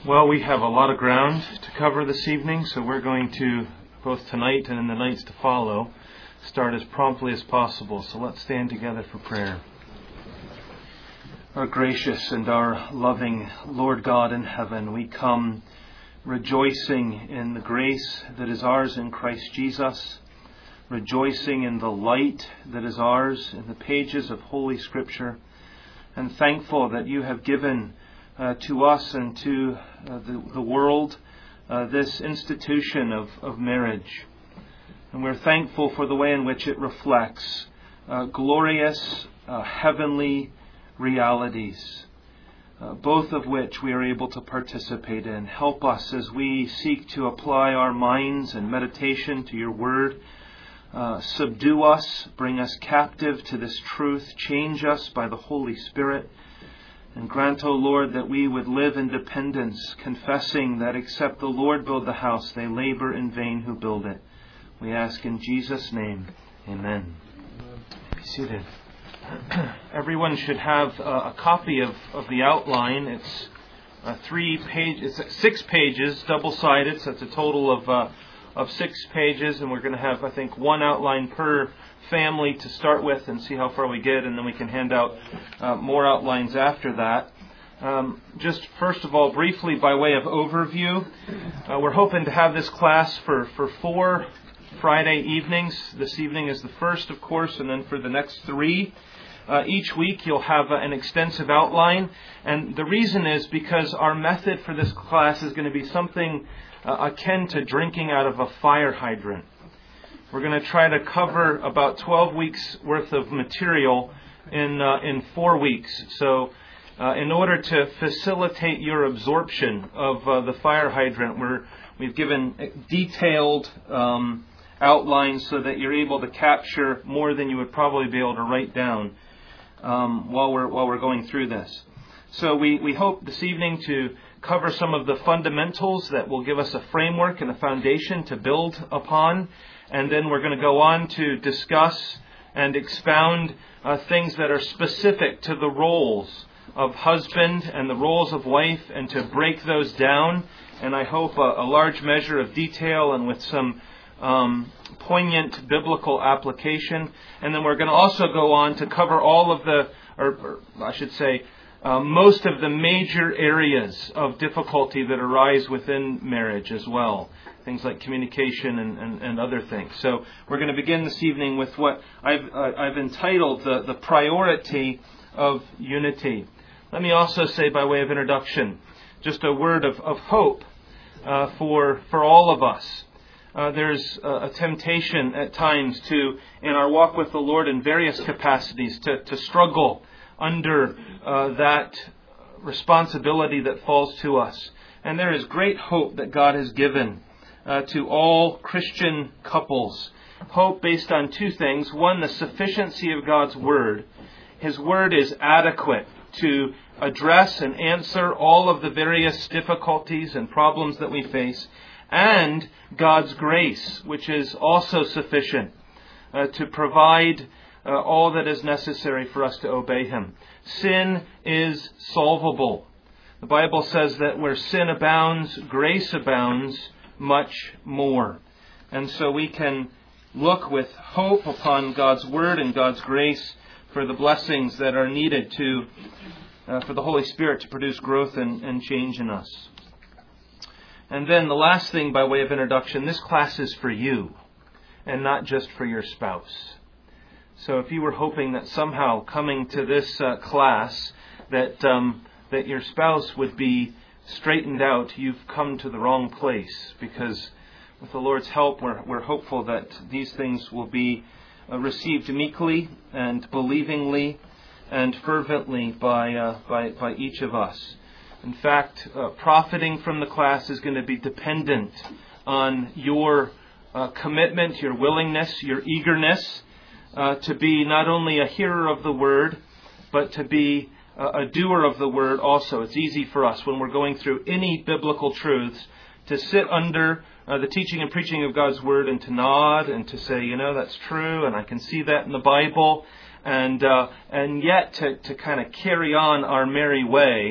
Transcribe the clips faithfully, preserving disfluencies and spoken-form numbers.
Well, we have a lot of ground to cover this evening, so we're going to, both tonight and in the nights to follow, start as promptly as possible. So let's stand together for prayer. Our gracious and our loving Lord God in heaven, we come rejoicing in the grace that is ours in Christ Jesus, rejoicing in the light that is ours in the pages of Holy Scripture, and thankful that you have given Uh, to us and to uh, the, the world, uh, this institution of, of marriage. And we're thankful for the way in which it reflects uh, glorious, uh, heavenly realities, uh, both of which we are able to participate in. Help us as we seek to apply our minds and meditation to your word. Uh, subdue us, bring us captive to this truth, change us by the Holy Spirit. And grant, O Lord, that we would live in dependence, confessing that except the Lord build the house, they labor in vain who build it. We ask in Jesus' name. Amen. Be seated. Everyone should have uh, a copy of, of the outline. It's uh, three page. It's six pages, double-sided, so it's a total of uh, of six pages. And we're going to have, I think, one outline per family to start with and see how far we get, and then we can hand out uh, more outlines after that. Um, just first of all, briefly by way of overview, uh, we're hoping to have this class for, for four Friday evenings. This evening is the first, of course, and then for the next three. Uh, each week you'll have uh, an extensive outline, and the reason is because our method for this class is going to be something uh, akin to drinking out of a fire hydrant. We're going to try to cover about twelve weeks worth of material in uh, in four weeks. So uh, in order to facilitate your absorption of uh, the fire hydrant, we're, we've given detailed um, outlines so that you're able to capture more than you would probably be able to write down um, while we're while we're going through this. So we, we hope this evening to cover some of the fundamentals that will give us a framework and a foundation to build upon. And then we're going to go on to discuss and expound uh, things that are specific to the roles of husband and the roles of wife, and to break those down. And I hope a, a large measure of detail and with some um, poignant biblical application. And then we're going to also go on to cover all of the, or, or I should say, uh, most of the major areas of difficulty that arise within marriage as well. Things like communication and, and, and other things. So we're going to begin this evening with what I've, uh, I've entitled the, the priority of unity. Let me also say, by way of introduction, just a word of, of hope uh, for for all of us. Uh, there's a, a temptation at times to, in our walk with the Lord in various capacities, to, to struggle under uh, that responsibility that falls to us. And there is great hope that God has given Uh, to all Christian couples. Hope based on two things. One, the sufficiency of God's Word. His Word is adequate to address and answer all of the various difficulties and problems that we face. And God's grace, which is also sufficient uh, to provide uh, all that is necessary for us to obey Him. Sin is solvable. The Bible says that where sin abounds, grace abounds much more. And so we can look with hope upon God's Word and God's grace for the blessings that are needed to uh, for the Holy Spirit to produce growth and, and change in us. And then the last thing by way of introduction, this class is for you and not just for your spouse. So if you were hoping that somehow coming to this uh, class that um, that your spouse would be straightened out, you've come to the wrong place, because with the Lord's help, we're, we're hopeful that these things will be uh, received meekly and believingly and fervently by, uh, by, by each of us. In fact, uh, profiting from the class is going to be dependent on your uh, commitment, your willingness, your eagerness uh, to be not only a hearer of the Word, but to be a doer of the Word also. It's easy for us when we're going through any biblical truths to sit under uh, the teaching and preaching of God's Word and to nod and to say, you know, that's true, and I can see that in the Bible, and uh, and yet to, to kind of carry on our merry way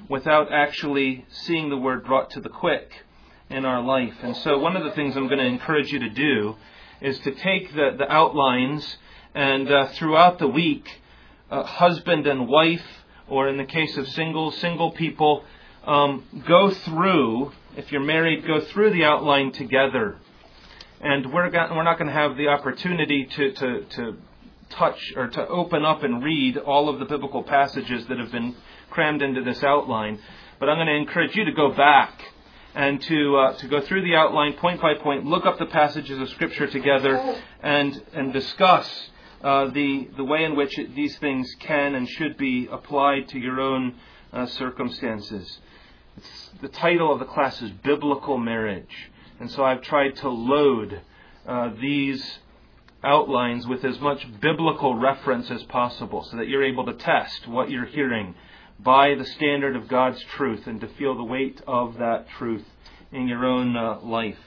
without actually seeing the Word brought to the quick in our life. And so one of the things I'm going to encourage you to do is to take the, the outlines and uh, throughout the week, uh, husband and wife, or in the case of single, single people, um, go through, if you're married, go through the outline together. And we're, got, we're not going to have the opportunity to, to, to touch or to open up and read all of the biblical passages that have been crammed into this outline. But I'm going to encourage you to go back and to uh, to go through the outline point by point, look up the passages of Scripture together, and and discuss uh, the the way in which it, these things can and should be applied to your own uh, circumstances. It's, the title of the class is Biblical Marriage. And so I've tried to load uh, these outlines with as much biblical reference as possible so that you're able to test what you're hearing by the standard of God's truth and to feel the weight of that truth in your own uh, life.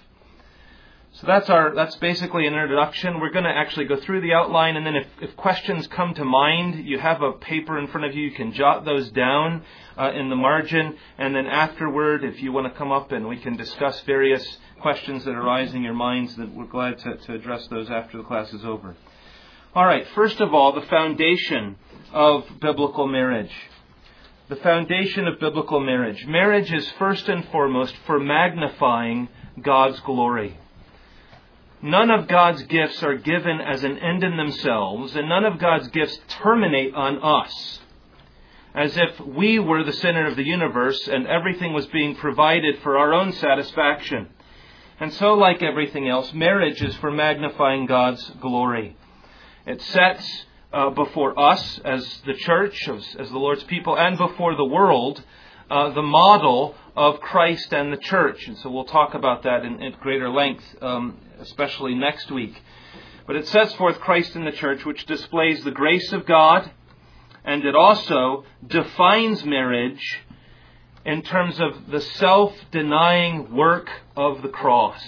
So that's our that's basically an introduction. We're going to actually go through the outline, and then if, if questions come to mind, you have a paper in front of you. You can jot those down uh, in the margin, and then afterward, if you want to come up and we can discuss various questions that arise in your minds, that we're glad to, to address those after the class is over. All right, first of all, the foundation of biblical marriage. The foundation of biblical marriage. Marriage is first and foremost for magnifying God's glory. None of God's gifts are given as an end in themselves, and none of God's gifts terminate on us, as if we were the center of the universe and everything was being provided for our own satisfaction. And so, like everything else, marriage is for magnifying God's glory. It sets uh, before us as the church, as, as the Lord's people, and before the world, uh, the model of Christ and the church. And so we'll talk about that in, in greater length, um, especially next week. But it sets forth Christ and the church, which displays the grace of God, and it also defines marriage in terms of the self-denying work of the cross.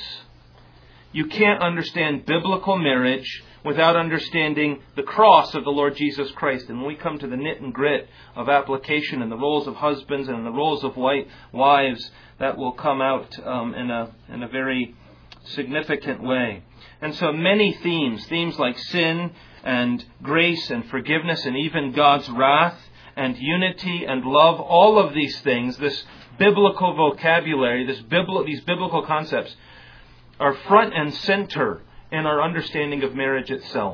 You can't understand biblical marriage without understanding the cross of the Lord Jesus Christ. And when we come to the nit and grit of application and the roles of husbands and the roles of wives, that will come out um, in a in a very significant way. And so many themes, themes like sin and grace and forgiveness and even God's wrath and unity and love, all of these things, this biblical vocabulary, this bibli- these biblical concepts are front and center in our understanding of marriage itself.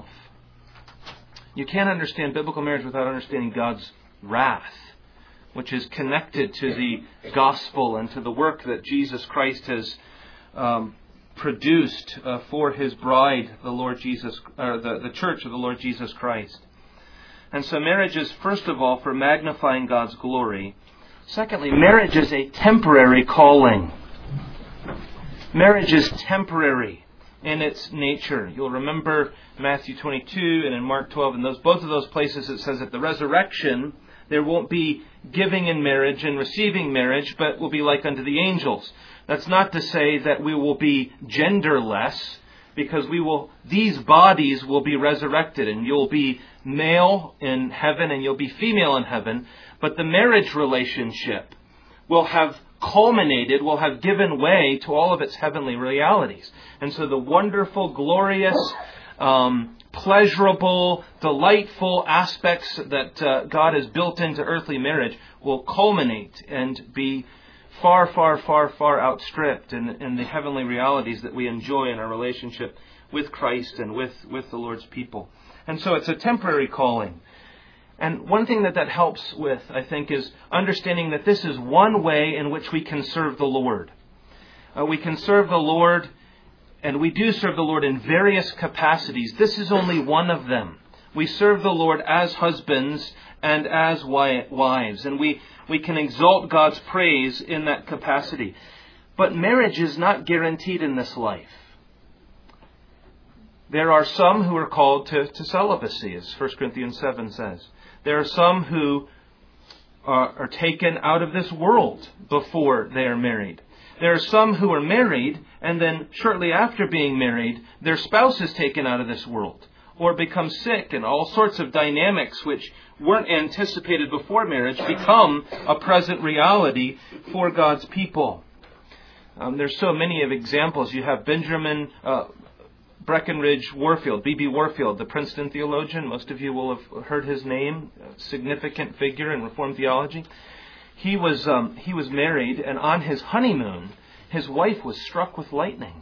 You can't understand biblical marriage without understanding God's wrath, which is connected to the gospel and to the work that Jesus Christ has um, produced uh, for His bride, the Lord Jesus, or the, the church of the Lord Jesus Christ. And so marriage is, first of all, for magnifying God's glory. Secondly, marriage is a temporary calling. Marriage is temporary in its nature. You'll remember Matthew twenty-two and in Mark twelve, in those both of those places it says at the resurrection there won't be giving in marriage and receiving marriage, but will be like unto the angels. That's not to say that we will be genderless, because we will these bodies will be resurrected, and you'll be male in heaven and you'll be female in heaven, but the marriage relationship will have culminated, will have given way to all of its heavenly realities. And so the wonderful, glorious, um, pleasurable, delightful aspects that uh, God has built into earthly marriage will culminate and be far, far, far, far outstripped in, in the heavenly realities that we enjoy in our relationship with Christ and with, with the Lord's people. And so it's a temporary calling. And one thing that that helps with, I think, is understanding that this is one way in which we can serve the Lord. Uh, we can serve the Lord, and we do serve the Lord in various capacities. This is only one of them. We serve the Lord as husbands and as wives, and we, we can exalt God's praise in that capacity. But marriage is not guaranteed in this life. There are some who are called to, to celibacy, as First Corinthians seven says. There are some who are, are taken out of this world before they are married. There are some who are married, and then shortly after being married, their spouse is taken out of this world, or becomes sick, and all sorts of dynamics which weren't anticipated before marriage become a present reality for God's people. Um, there's so many of examples. You have Benjamin uh, Breckinridge Warfield, B B Warfield, the Princeton theologian. Most of you will have heard his name, a significant figure in Reformed theology. He was um, he was married, and on his honeymoon, his wife was struck with lightning.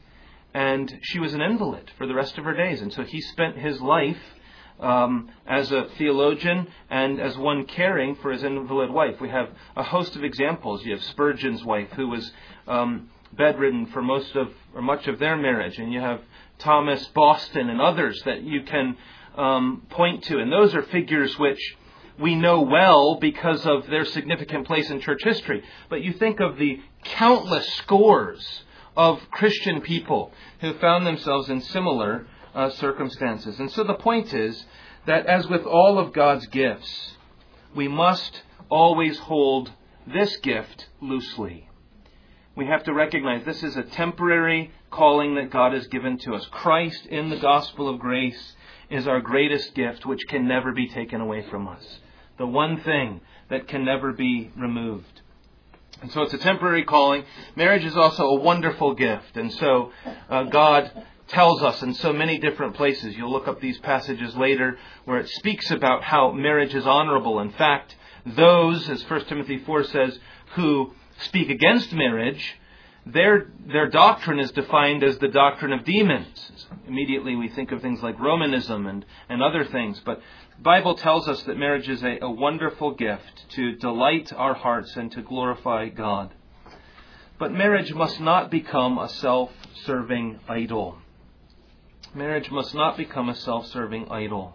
And she was an invalid for the rest of her days. And so he spent his life um, as a theologian and as one caring for his invalid wife. We have a host of examples. You have Spurgeon's wife, who was um, bedridden for most of or much of their marriage. And you have Thomas Boston and others that you can um, point to. And those are figures which we know well because of their significant place in church history. But you think of the countless scores of Christian people who found themselves in similar uh, circumstances. And so the point is that as with all of God's gifts, we must always hold this gift loosely. We have to recognize this is a temporary calling that God has given to us. Christ in the gospel of grace is our greatest gift, which can never be taken away from us. The one thing that can never be removed. And so it's a temporary calling. Marriage is also a wonderful gift. And so uh, God tells us in so many different places. You'll look up these passages later where it speaks about how marriage is honorable. In fact, those, as First Timothy four says, who speak against marriage, their their doctrine is defined as the doctrine of demons. Immediately we think of things like Romanism and, and other things. But the Bible tells us that marriage is a, a wonderful gift to delight our hearts and to glorify God. But marriage must not become a self-serving idol. Marriage must not become a self-serving idol.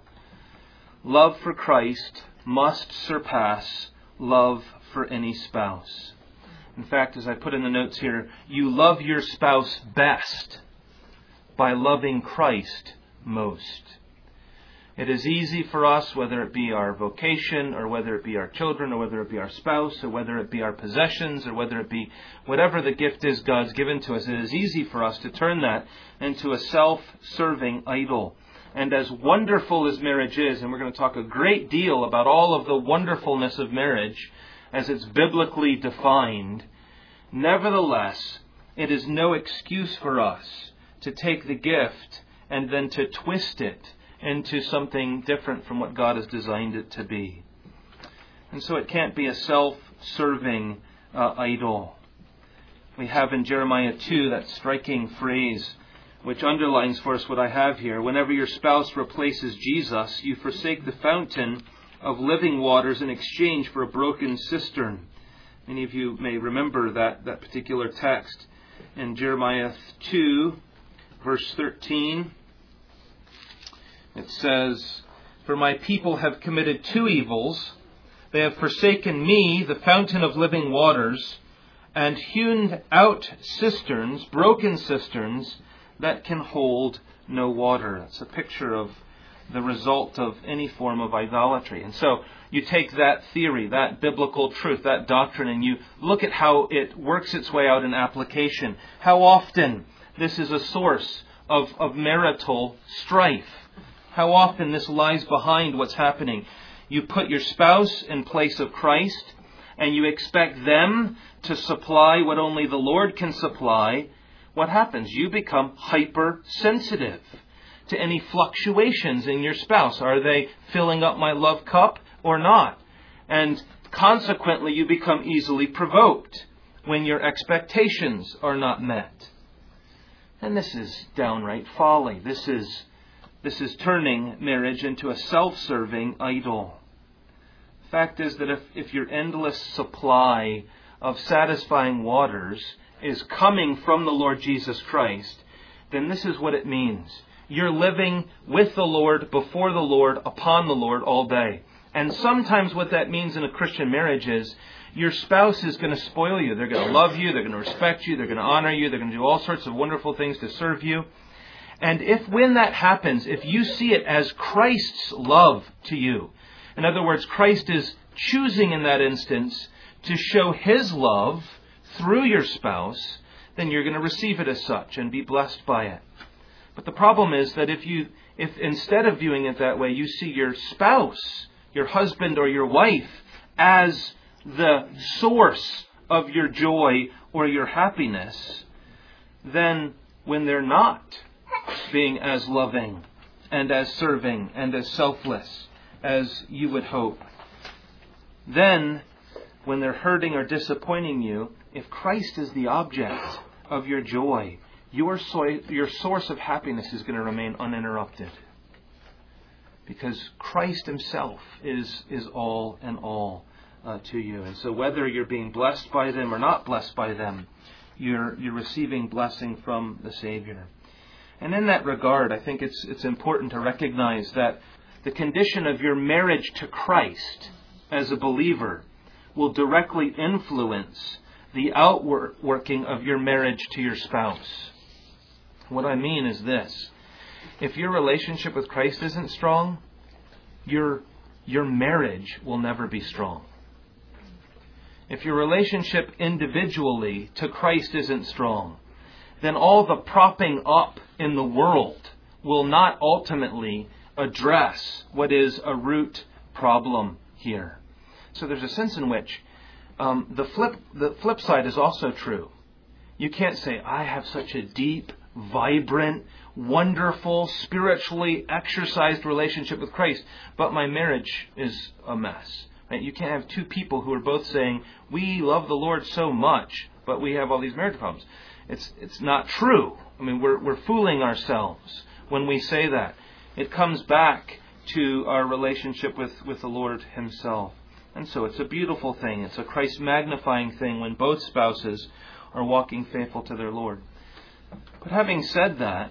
Love for Christ must surpass love for any spouse. In fact, as I put in the notes here, you love your spouse best by loving Christ most. It is easy for us, whether it be our vocation, or whether it be our children, or whether it be our spouse, or whether it be our possessions, or whether it be whatever the gift is God's given to us, it is easy for us to turn that into a self-serving idol. And as wonderful as marriage is, and we're going to talk a great deal about all of the wonderfulness of marriage as it's biblically defined, nevertheless, it is no excuse for us to take the gift and then to twist it into something different from what God has designed it to be. And so it can't be a self-serving uh, idol. We have in Jeremiah two that striking phrase which underlines for us what I have here. Whenever your spouse replaces Jesus, you forsake the fountain of living waters in exchange for a broken cistern. Many of you may remember that, that particular text in Jeremiah two, verse thirteen. It says, "For my people have committed two evils. They have forsaken me, the fountain of living waters, and hewn out cisterns, broken cisterns, that can hold no water." That's a picture of the result of any form of idolatry. And so you take that theory, that biblical truth, that doctrine, and you look at how it works its way out in application. How often this is a source of, of marital strife. How often this lies behind what's happening. You put your spouse in place of Christ, and you expect them to supply what only the Lord can supply. What happens? You become hypersensitive to any fluctuations in your spouse. Are they filling up my love cup or not? And consequently, you become easily provoked when your expectations are not met. And this is downright folly. This is This is turning marriage into a self-serving idol. The fact is that if, if your endless supply of satisfying waters is coming from the Lord Jesus Christ, then this is what it means. You're living with the Lord, before the Lord, upon the Lord all day. And sometimes what that means in a Christian marriage is your spouse is going to spoil you. They're going to love you. They're going to respect you. They're going to honor you. They're going to do all sorts of wonderful things to serve you. And if when that happens, if you see it as Christ's love to you, in other words, Christ is choosing in that instance to show His love through your spouse, then you're going to receive it as such and be blessed by it. But the problem is that if you, if instead of viewing it that way, you see your spouse your husband or your wife as the source of your joy or your happiness, then when they're not being as loving and as serving and as selfless as you would hope, then when they're hurting or disappointing you, if Christ is the object of your joy, your so- your source of happiness is going to remain uninterrupted. Because Christ himself is, is all and all uh, to you. And so whether you're being blessed by them or not blessed by them, you're you're receiving blessing from the Savior. And in that regard, I think it's it's important to recognize that the condition of your marriage to Christ as a believer will directly influence the outworking of your marriage to your spouse. What I mean is this. If your relationship with Christ isn't strong, your your marriage will never be strong. If your relationship individually to Christ isn't strong, then all the propping up in the world will not ultimately address what is a root problem here. So there's a sense in which um, the flip the flip side is also true. You can't say, I have such a deep, vibrant, wonderful, spiritually exercised relationship with Christ, but my marriage is a mess. Right? You can't have two people who are both saying, we love the Lord so much, but we have all these marriage problems. It's it's not true. I mean, we're we're fooling ourselves when we say that. It comes back to our relationship with, with the Lord himself. And so it's a beautiful thing. It's a Christ magnifying thing when both spouses are walking faithful to their Lord. But having said that,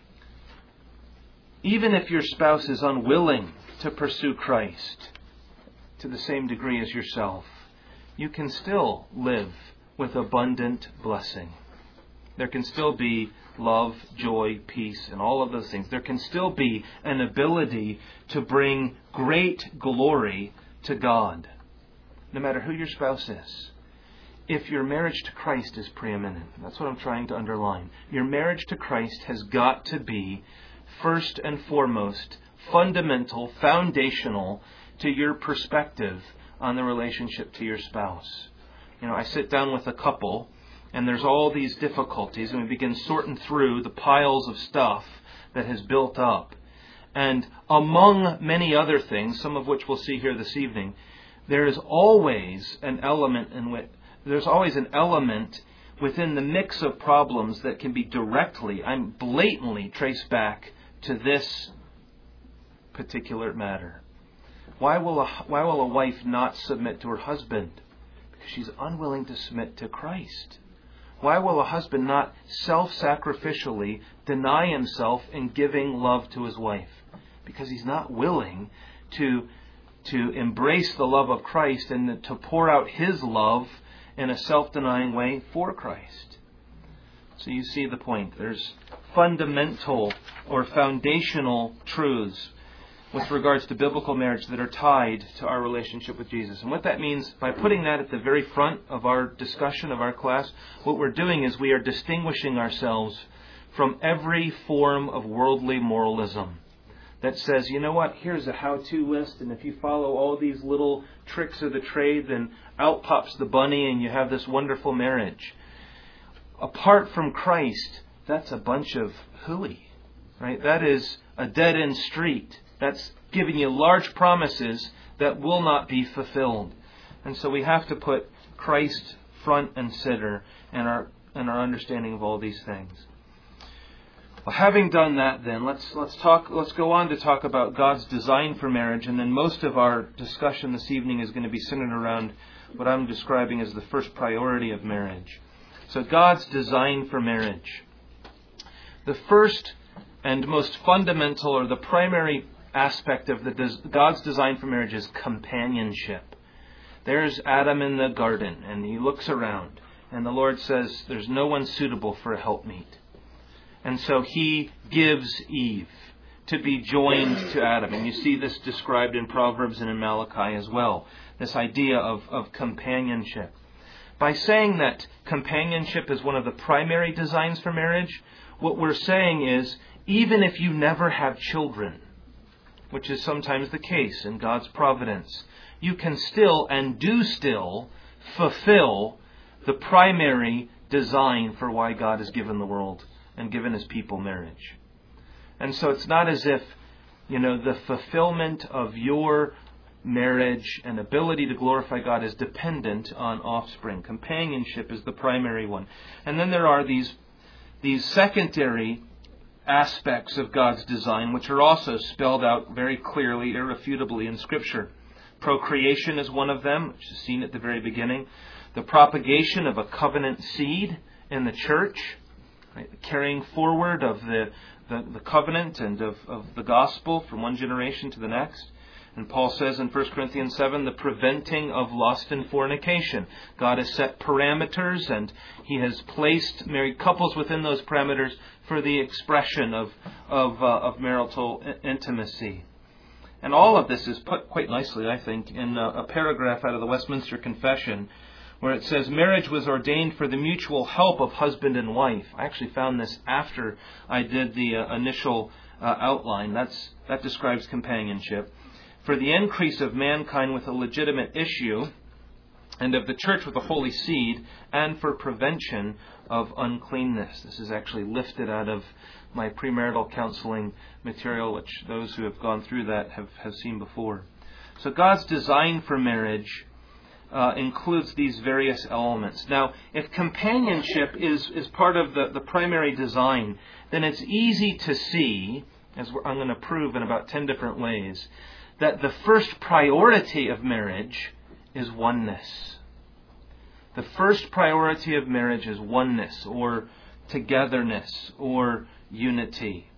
even if your spouse is unwilling to pursue Christ to the same degree as yourself, you can still live with abundant blessing. There can still be love, joy, peace, and all of those things. There can still be an ability to bring great glory to God, no matter who your spouse is. If your marriage to Christ is preeminent, that's what I'm trying to underline. Your marriage to Christ has got to be first and foremost, fundamental, foundational to your perspective on the relationship to your spouse. You know, I sit down with a couple, and there's all these difficulties, and we begin sorting through the piles of stuff that has built up. And among many other things, some of which we'll see here this evening, there is always an element in which there's always an element within the mix of problems that can be directly, I'm blatantly traced back to this particular matter. Why will a, why will a wife not submit to her husband? Because she's unwilling to submit to Christ. Why will a husband not self-sacrificially deny himself in giving love to his wife? Because he's not willing to, to embrace the love of Christ and to pour out his love in a self-denying way for Christ. So you see the point. There's fundamental or foundational truths with regards to biblical marriage that are tied to our relationship with Jesus. And what that means, by putting that at the very front of our discussion, of our class, what we're doing is we are distinguishing ourselves from every form of worldly moralism that says, you know what, here's a how-to list, and if you follow all these little tricks of the trade, then out pops the bunny and you have this wonderful marriage. Apart from Christ, that's a bunch of hooey, right? That is a dead-end street. That's giving you large promises that will not be fulfilled. And so we have to put Christ front and center in our in our understanding of all these things. Well, having done that, then let's let's talk. Let's go on to talk about God's design for marriage, and then most of our discussion this evening is going to be centered around what I'm describing as the first priority of marriage. So God's design for marriage. The first and most fundamental, or the primary aspect of the des- God's design for marriage is companionship. There's Adam in the garden, and he looks around, and the Lord says, there's no one suitable for a helpmeet. And so he gives Eve to be joined to Adam. And you see this described in Proverbs and in Malachi as well. This idea of, of companionship. By saying that companionship is one of the primary designs for marriage, what we're saying is, even if you never have children, which is sometimes the case in God's providence, you can still and do still fulfill the primary design for why God has given the world and given His people marriage. And so it's not as if, you know, the fulfillment of your marriage and ability to glorify God is dependent on offspring. Companionship is the primary one. And then there are these, these secondary aspects of God's design, which are also spelled out very clearly, irrefutably in Scripture. Procreation is one of them, which is seen at the very beginning. The propagation of a covenant seed in the church, right? The carrying forward of the, the, the covenant and of, of the gospel from one generation to the next. And Paul says in First Corinthians seven, the preventing of lust and fornication. God has set parameters, and He has placed married couples within those parameters for the expression of of, uh, of marital intimacy. And all of this is put quite nicely, I think, in a, a paragraph out of the Westminster Confession, where it says, marriage was ordained for the mutual help of husband and wife. I actually found this after I did the uh, initial uh, outline. That's that describes companionship. For the increase of mankind with a legitimate issue, and of the church with a holy seed, and for prevention of uncleanness. This is actually lifted out of my premarital counseling material, which those who have gone through that have, have seen before. So God's design for marriage uh, includes these various elements. Now, if companionship is, is part of the, the primary design, then it's easy to see, as I'm going to prove in about ten different ways, that the first priority of marriage is oneness. The first priority of marriage is oneness, or togetherness, or unity.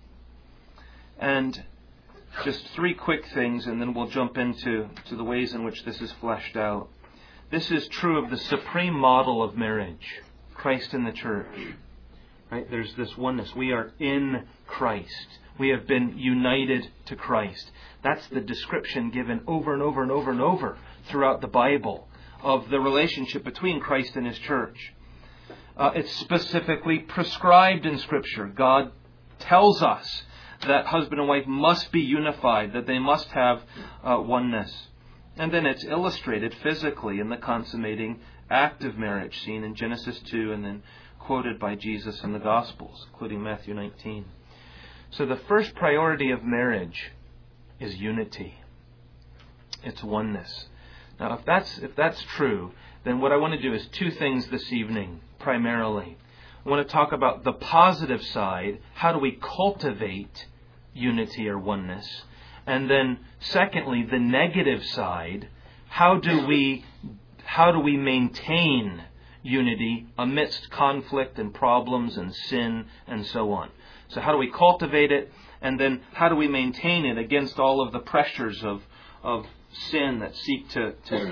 And just three quick things, and then we'll jump into to the ways in which this is fleshed out. This is true of the supreme model of marriage, Christ in the church. Right? There's this oneness. We are in Christ. We have been united to Christ. That's the description given over and over and over and over throughout the Bible of the relationship between Christ and His church. Uh, it's specifically prescribed in Scripture. God tells us that husband and wife must be unified, that they must have uh, oneness. And then it's illustrated physically in the consummating act of marriage, seen in Genesis two and then quoted by Jesus in the Gospels, including Matthew nineteen. So the first priority of marriage is unity. It's oneness. Now, if that's if that's true, then what I want to do is two things this evening, primarily. I want to talk about the positive side. How do we cultivate unity or oneness? And then, secondly, the negative side. How do we how do we maintain unity amidst conflict and problems and sin and so on? So how do we cultivate it? And then how do we maintain it against all of the pressures of of sin that seek to, to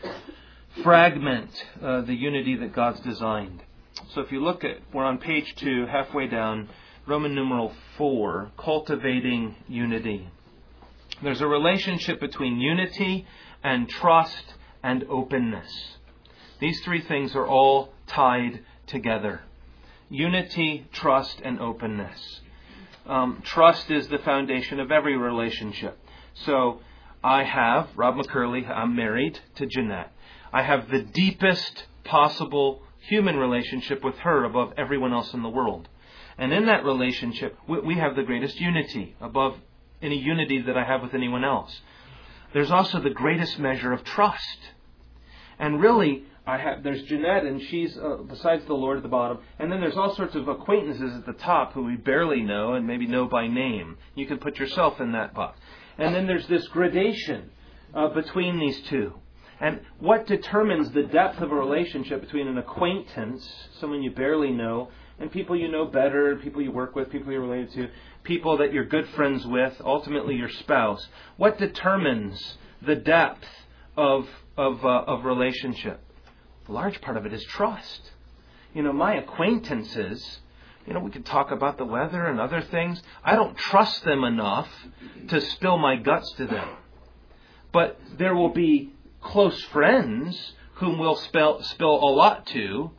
fragment uh, the unity that God's designed? So if you look at, we're on page two, halfway down, Roman numeral four, cultivating unity. There's a relationship between unity and trust and openness. These three things are all tied together. Unity, trust, and openness. Um, trust is the foundation of every relationship. So I have, Rob McCurley, I'm married to Jeanette. I have the deepest possible human relationship with her above everyone else in the world. And in that relationship, we have the greatest unity above any unity that I have with anyone else. There's also the greatest measure of trust. And really, I have, there's Jeanette, and she's, uh, besides the Lord, at the bottom. And then there's all sorts of acquaintances at the top who we barely know and maybe know by name. You can put yourself in that box. And then there's this gradation uh, between these two. And what determines the depth of a relationship between an acquaintance, someone you barely know, and people you know better, people you work with, people you're related to, people that you're good friends with, ultimately your spouse? What determines the depth of of uh, of relationship? A large part of it is trust. You know, my acquaintances, you know, we could talk about the weather and other things. I don't trust them enough to spill my guts to them. But there will be close friends whom we'll spill, spill a lot to,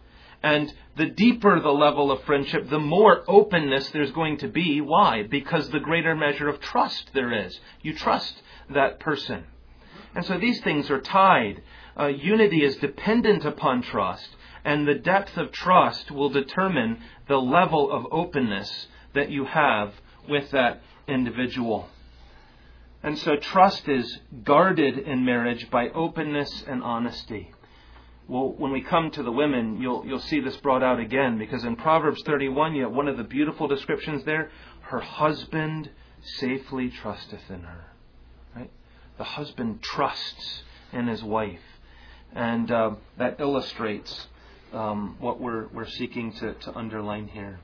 And the deeper the level of friendship, the more openness there's going to be. Why? Because the greater measure of trust there is. You trust that person. And so these things are tied. Uh, unity is dependent upon trust, and the depth of trust will determine the level of openness that you have with that individual. And so trust is guarded in marriage by openness and honesty. Well, when we come to the women, you'll you'll see this brought out again, because in Proverbs thirty-one, you have one of the beautiful descriptions there. Her husband safely trusteth in her. Right? The husband trusts in his wife. And uh, that illustrates um, what we're we're seeking to, to underline here.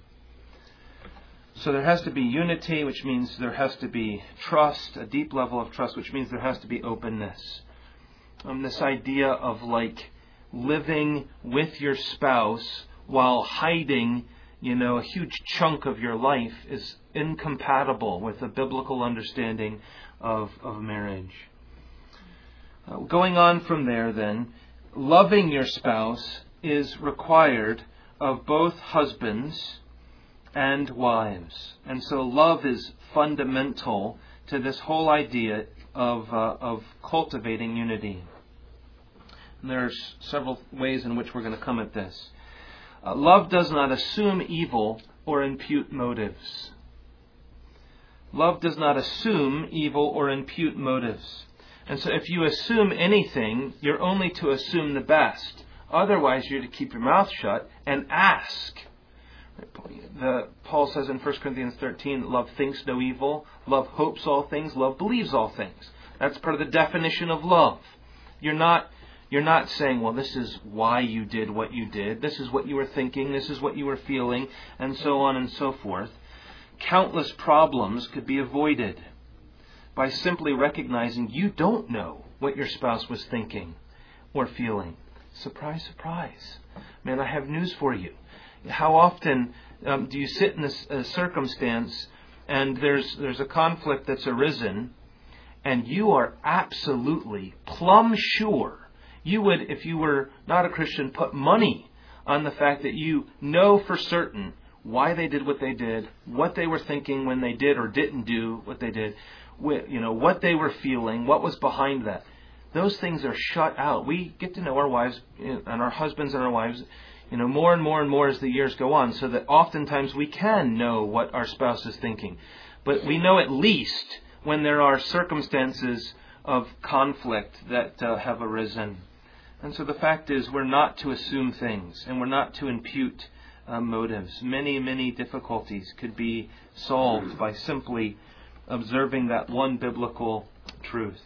So there has to be unity, which means there has to be trust, a deep level of trust, which means there has to be openness. Um, this idea of like living with your spouse while hiding, you know, a huge chunk of your life is incompatible with a biblical understanding of, of marriage. Uh, going on from there then, loving your spouse is required of both husbands and wives. And so love is fundamental to this whole idea of, uh, of cultivating unity. And there's several ways in which we're going to come at this. Uh, love does not assume evil or impute motives. Love does not assume evil or impute motives. And so if you assume anything, you're only to assume the best. Otherwise, you're to keep your mouth shut and ask. The, Paul says in First Corinthians thirteen, love thinks no evil, love hopes all things, love believes all things. That's part of the definition of love. You're not you're not saying, well, this is why you did what you did, this is what you were thinking, this is what you were feeling, and so on and so forth. Countless problems could be avoided by simply recognizing you don't know what your spouse was thinking or feeling. Surprise, surprise. Man, I have news for you. How often um, do you sit in this uh, circumstance and there's there's a conflict that's arisen, and you are absolutely plumb sure you would, if you were not a Christian, put money on the fact that you know for certain why they did what they did, what they were thinking when they did or didn't do what they did, you know, what they were feeling, what was behind that. Those things are shut out. We get to know our wives and our husbands and our wives, you know, more and more and more as the years go on, so that oftentimes we can know what our spouse is thinking. But we know at least when there are circumstances of conflict that uh, have arisen. And so the fact is, we're not to assume things, and we're not to impute uh, motives. Many, many difficulties could be solved by simply observing that one biblical truth.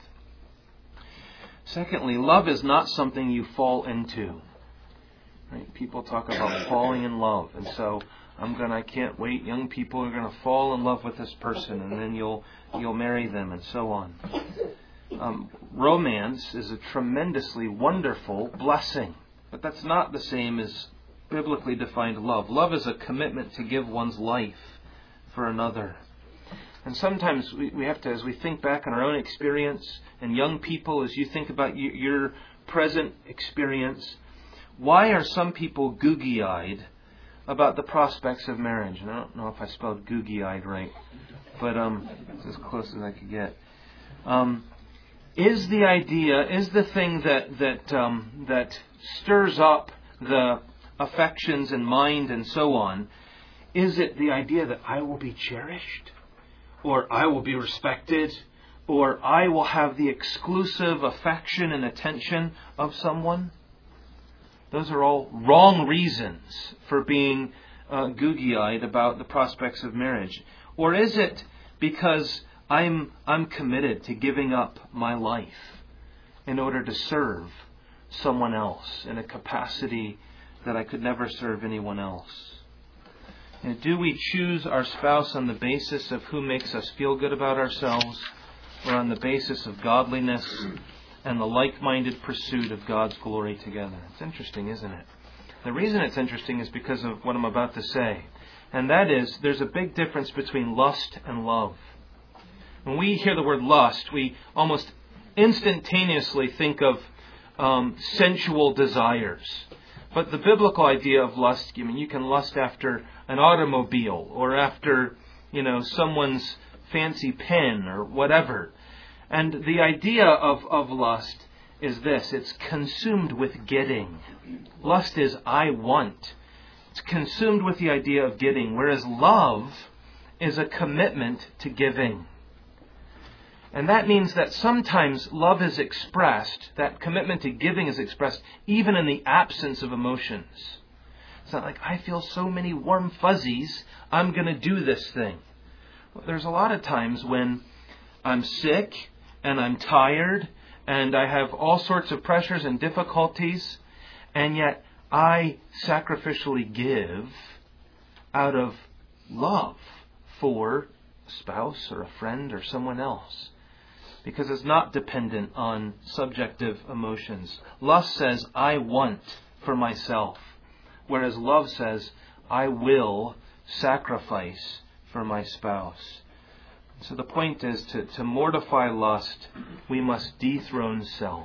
Secondly, love is not something you fall into. Right? People talk about falling in love, and so I'm gonna. I can't wait. Young people are gonna fall in love with this person, and then you'll you'll marry them, and so on. Um, romance is a tremendously wonderful blessing, but that's not the same as biblically defined love. Love is a commitment to give one's life for another. And sometimes we, we have to, as we think back on our own experience, and young people, as you think about y- your present experience, why are some people googie-eyed about the prospects of marriage? And I don't know if I spelled googie-eyed right, but um, it's as close as I could get. Um, is the idea, is the thing that that um, that stirs up the affections and mind and so on, is it the idea that I will be cherished, or I will be respected, or I will have the exclusive affection and attention of someone? Those are all wrong reasons for being uh, googie-eyed about the prospects of marriage. Or is it because I'm I'm committed to giving up my life in order to serve someone else in a capacity that I could never serve anyone else? And do we choose our spouse on the basis of who makes us feel good about ourselves, or on the basis of godliness and the like-minded pursuit of God's glory together? It's interesting, isn't it? The reason it's interesting is because of what I'm about to say. And that is, there's a big difference between lust and love. When we hear the word lust, we almost instantaneously think of um, sensual desires. But the biblical idea of lust, I mean, you can lust after an automobile or after, you know, someone's fancy pen or whatever. And the idea of, of lust is this. It's consumed with getting. Lust is I want. It's consumed with the idea of getting, whereas love is a commitment to giving. And that means that sometimes love is expressed, that commitment to giving is expressed even in the absence of emotions. It's not like, I feel so many warm fuzzies, I'm going to do this thing. Well, there's a lot of times when I'm sick and I'm tired and I have all sorts of pressures and difficulties, and yet I sacrificially give out of love for a spouse or a friend or someone else. Because it's not dependent on subjective emotions. Lust says, I want for myself. Whereas love says, I will sacrifice for my spouse. So the point is, to, to mortify lust, we must dethrone self.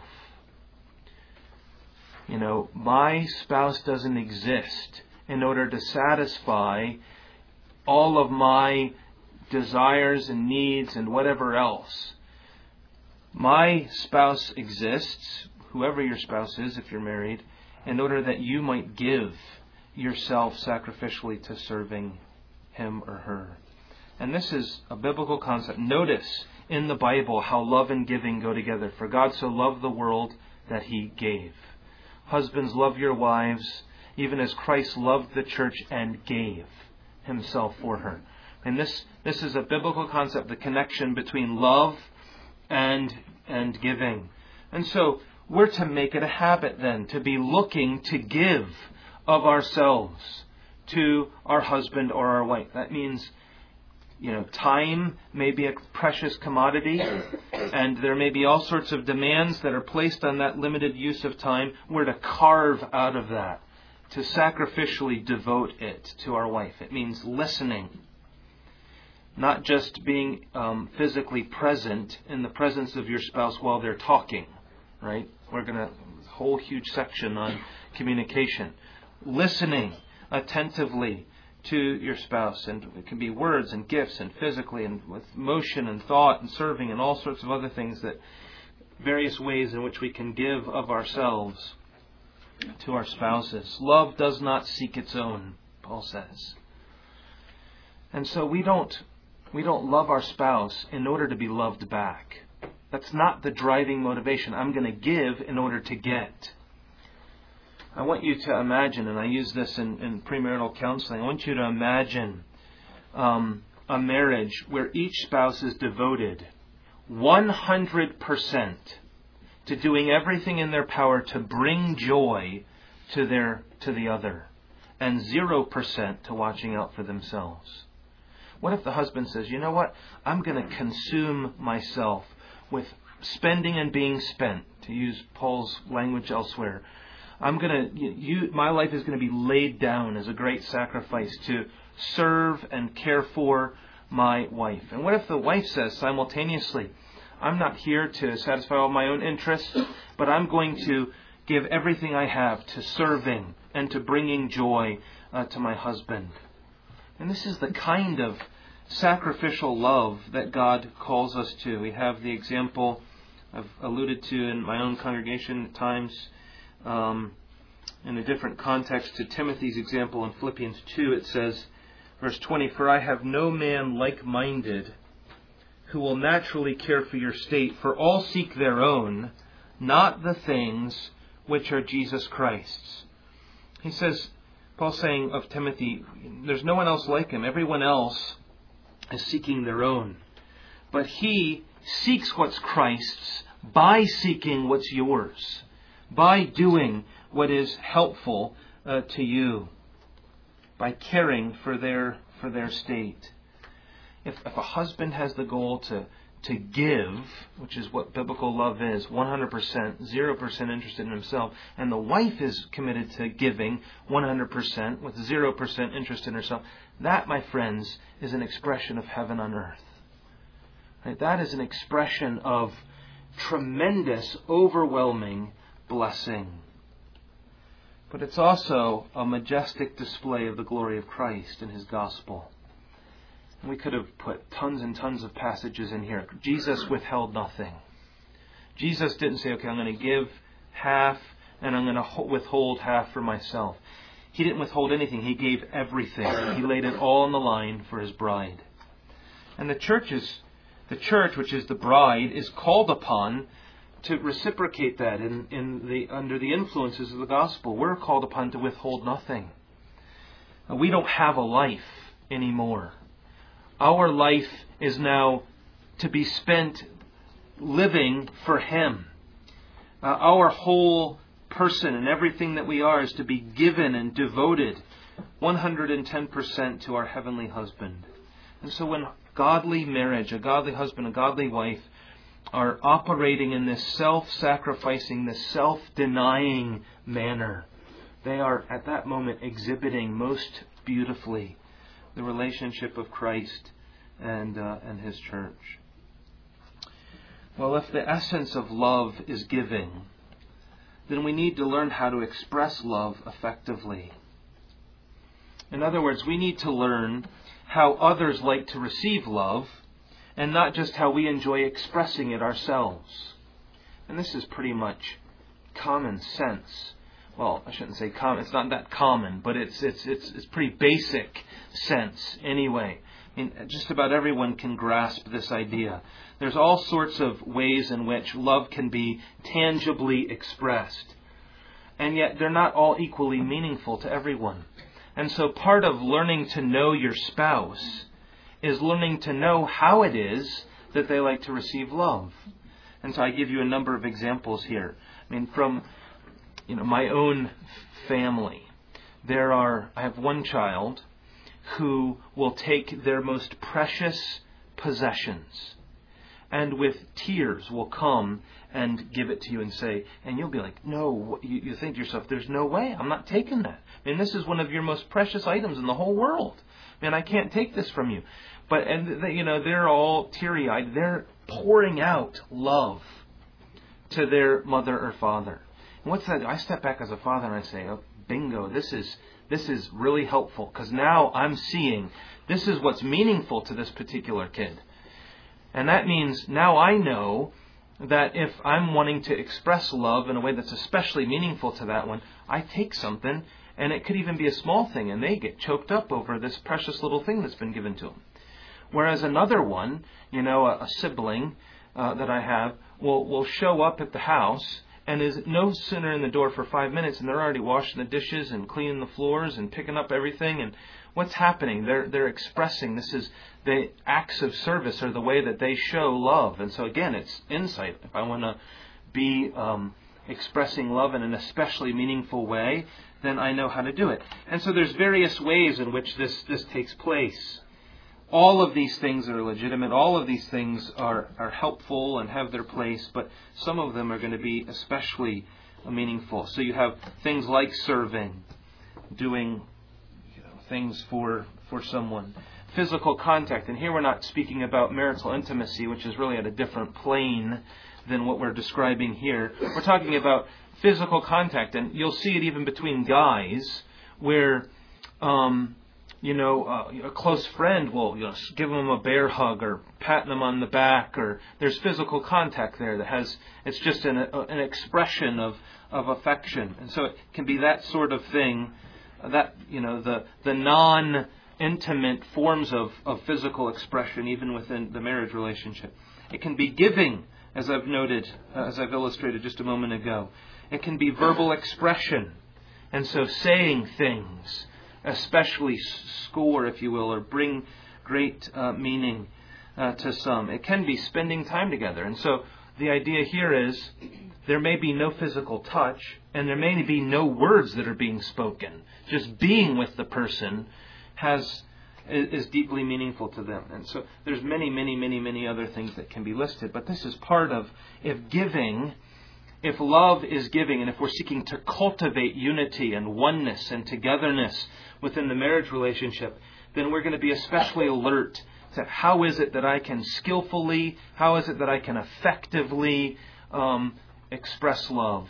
You know, my spouse doesn't exist in order to satisfy all of my desires and needs and whatever else. My spouse exists, whoever your spouse is if you're married, in order that you might give yourself sacrificially to serving him or her. And this is a biblical concept. Notice in the Bible how love and giving go together. For God so loved the world that he gave. Husbands, love your wives, even as Christ loved the church and gave himself for her. And this, this is a biblical concept, the connection between love and and giving. And so we're to make it a habit then to be looking to give of ourselves to our husband or our wife. That means, you know, time may be a precious commodity, and there may be all sorts of demands that are placed on that limited use of time. We're to carve out of that, to sacrificially devote it to our wife. It means listening. Not just being um, physically present in the presence of your spouse while they're talking, right? We're going to, whole huge section on communication. Listening attentively to your spouse. And it can be words and gifts and physically and with motion and thought and serving and all sorts of other things, that various ways in which we can give of ourselves to our spouses. Love does not seek its own, Paul says. And so we don't We don't love our spouse in order to be loved back. That's not the driving motivation. I'm going to give in order to get. I want you to imagine, and I use this in, in premarital counseling, I want you to imagine um, a marriage where each spouse is devoted one hundred percent to doing everything in their power to bring joy to their to the other, and zero percent to watching out for themselves. What if the husband says, you know what, I'm going to consume myself with spending and being spent, to use Paul's language elsewhere. I'm going to, you, my life is going to be laid down as a great sacrifice to serve and care for my wife. And what if the wife says simultaneously, I'm not here to satisfy all my own interests, but I'm going to give everything I have to serving and to bringing joy uh, to my husband. And this is the kind of sacrificial love that God calls us to. We have the example I've alluded to in my own congregation at times, um, in a different context to Timothy's example in Philippians two. It says, verse twenty, for I have no man like-minded who will naturally care for your state, for all seek their own, not the things which are Jesus Christ's. He says, Paul's saying of Timothy, there's no one else like him. Everyone else is seeking their own. But he seeks what's Christ's by seeking what's yours, by doing what is helpful uh, to you, by caring for their for their state. If, if a husband has the goal to to give, which is what biblical love is, one hundred percent, zero percent interested in himself, and the wife is committed to giving one hundred percent with zero percent interest in herself, that, my friends, is an expression of heaven on earth. Right? That is an expression of tremendous, overwhelming blessing. but it's also a majestic display of the glory of Christ and His gospel. And we could have put tons and tons of passages in here. Jesus withheld nothing. Jesus didn't say, okay, I'm going to give half and I'm going to withhold half for myself. He didn't withhold anything. He gave everything. He laid it all on the line for His bride. And the church is, the church, which is the bride, is called upon to reciprocate that in, in the under the influences of the gospel. We're called upon to withhold nothing. We don't have a life anymore. Our life is now to be spent living for Him. Uh, our whole person and everything that we are is to be given and devoted one hundred ten percent to our heavenly husband. And so when godly marriage, a godly husband, a godly wife are operating in this self-sacrificing, this self-denying manner, they are at that moment exhibiting most beautifully the relationship of Christ and uh, and His church. Well, if the essence of love is giving, then we need to learn how to express love effectively. In other words, we need to learn how others like to receive love and not just how we enjoy expressing it ourselves. And this is pretty much common sense. Well, I shouldn't say common. It's not that common, but it's it's it's it's pretty basic sense anyway. I mean, just about everyone can grasp this idea. There's all sorts of ways in which love can be tangibly expressed. And yet they're not all equally meaningful to everyone. And so part of learning to know your spouse is learning to know how it is that they like to receive love. And so I give you a number of examples here. I mean, from you know my own family, there are I have one child who will take their most precious possessions and with tears will come and give it to you and say, and you'll be like, no, you, you think to yourself, there's no way, I'm not taking that. I mean, this is one of your most precious items in the whole world. Man, I can't take this from you. But, and they, you know, they're all teary-eyed. They're pouring out love to their mother or father. And what's that? I step back as a father and I say, oh, bingo, this is this is really helpful. Because now I'm seeing this is what's meaningful to this particular kid. And that means now I know that if I'm wanting to express love in a way that's especially meaningful to that one, I take something, and it could even be a small thing, and they get choked up over this precious little thing that's been given to them. Whereas another one, you know, a, a sibling uh, that I have, will, will show up at the house and is no sooner in the door for five minutes and they're already washing the dishes and cleaning the floors and picking up everything. And what's happening? They're they're expressing this is the acts of service or the way that they show love. And so again, it's insight. If I want to be um, expressing love in an especially meaningful way, then I know how to do it. And so there's various ways in which this, this takes place. All of these things are legitimate. All of these things are, are helpful and have their place, but some of them are going to be especially meaningful. So you have things like serving, doing you know, things for for someone. Physical contact, and here we're not speaking about marital intimacy, which is really at a different plane than what we're describing here. We're talking about physical contact, and you'll see it even between guys, where um, you know uh, a close friend will you know, give them a bear hug or pat them on the back, or there's physical contact there that has it's just an, an expression of of affection, and so it can be that sort of thing. That you know the the non-intimate forms of, of physical expression, even within the marriage relationship. It can be giving, as I've noted, uh, as I've illustrated just a moment ago. It can be verbal expression, and so saying things, especially score, if you will, or bring great uh, meaning uh, to some. It can be spending time together, and so the idea here is there may be no physical touch, and there may be no words that are being spoken. Just being with the person has is deeply meaningful to them. And so there's many, many, many, many other things that can be listed. But this is part of, if giving, if love is giving, and if we're seeking to cultivate unity and oneness and togetherness within the marriage relationship, then we're going to be especially alert to how is it that I can skillfully, how is it that I can effectively um, express love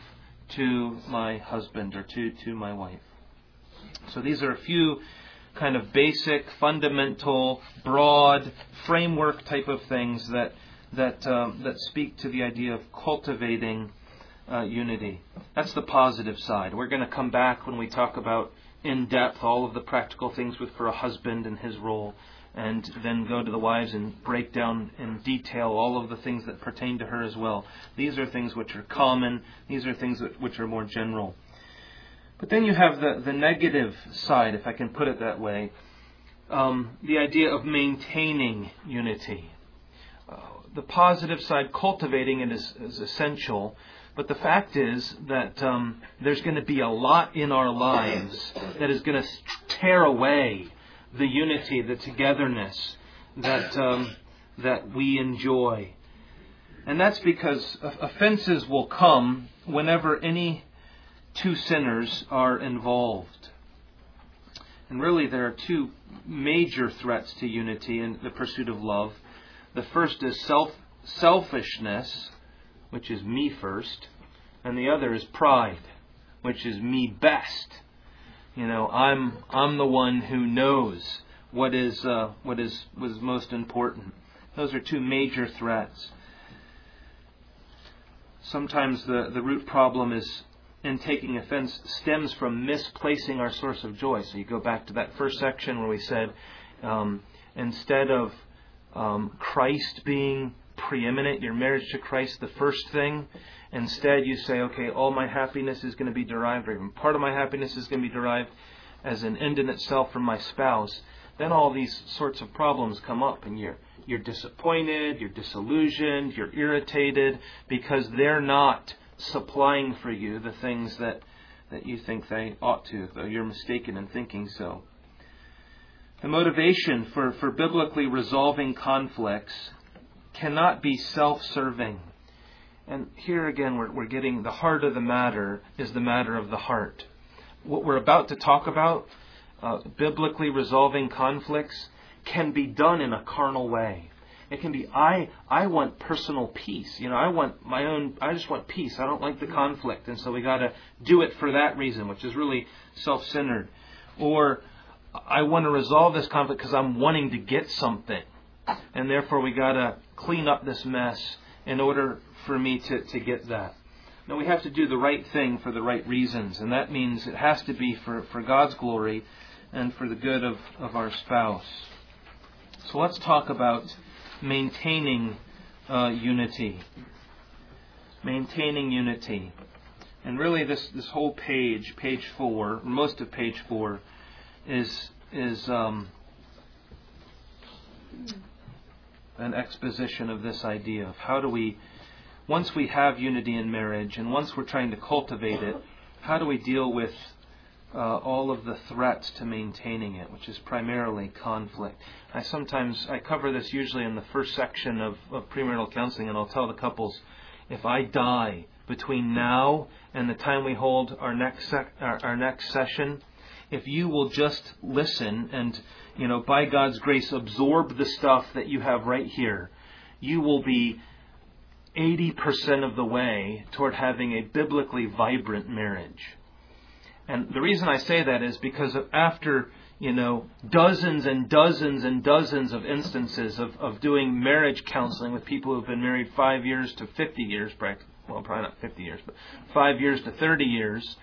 to my husband or to, to my wife. So these are a few kind of basic, fundamental, broad, framework type of things that that um, that speak to the idea of cultivating uh, unity. That's the positive side. We're going to come back when we talk about in depth all of the practical things with for a husband and his role, and then go to the wives and break down in detail all of the things that pertain to her as well. These are things which are common. These are things that, which are more general. But then you have the, the negative side, if I can put it that way, um, the idea of maintaining unity. Uh, the positive side, cultivating it is, is essential, but the fact is that um, there's going to be a lot in our lives that is going to tear away the unity, the togetherness that um, that we enjoy. And that's because offenses will come whenever any two sinners are involved. And really there are two major threats to unity in the pursuit of love. The first is self selfishness, which is me first, and the other is pride, which is me best. You know, I'm I'm the one who knows what is uh, what is was most important. Those are two major threats. Sometimes the, the root problem is in taking offense stems from misplacing our source of joy. So you go back to that first section where we said um, instead of um, Christ being preeminent, your marriage to Christ the first thing, instead you say, okay, all my happiness is going to be derived, or even part of my happiness is going to be derived as an end in itself from my spouse. Then all these sorts of problems come up, and you're you're disappointed, you're disillusioned, you're irritated because they're not supplying for you the things that, that you think they ought to, though you're mistaken in thinking so. The motivation for, for biblically resolving conflicts cannot be self-serving. And here again we're, we're getting the heart of the matter is the matter of the heart. What we're about to talk about, uh, biblically resolving conflicts, can be done in a carnal way. It can be, I I want personal peace. You know, I want my own, I just want peace. I don't like the conflict. And so we got to do it for that reason, which is really self-centered. Or I want to resolve this conflict because I'm wanting to get something. And therefore we got to clean up this mess in order for me to, to get that. No, we have to do the right thing for the right reasons. And that means it has to be for, for God's glory and for the good of, of our spouse. So let's talk about maintaining uh, unity. Maintaining unity. And really this, this whole page, page four, most of page four, is is um, an exposition of this idea of how do we, once we have unity in marriage and once we're trying to cultivate it, how do we deal with Uh, all of the threats to maintaining it, which is primarily conflict. I sometimes, I cover this usually in the first section of, of premarital counseling, and I'll tell the couples, if I die between now and the time we hold our next sec, our, our next session, if you will just listen and, you know, by God's grace, absorb the stuff that you have right here, you will be eighty percent of the way toward having a biblically vibrant marriage. And the reason I say that is because of after, you know, dozens and dozens and dozens of instances of, of doing marriage counseling with people who've been married five years to fifty years, well, probably not fifty years, but five years to thirty years,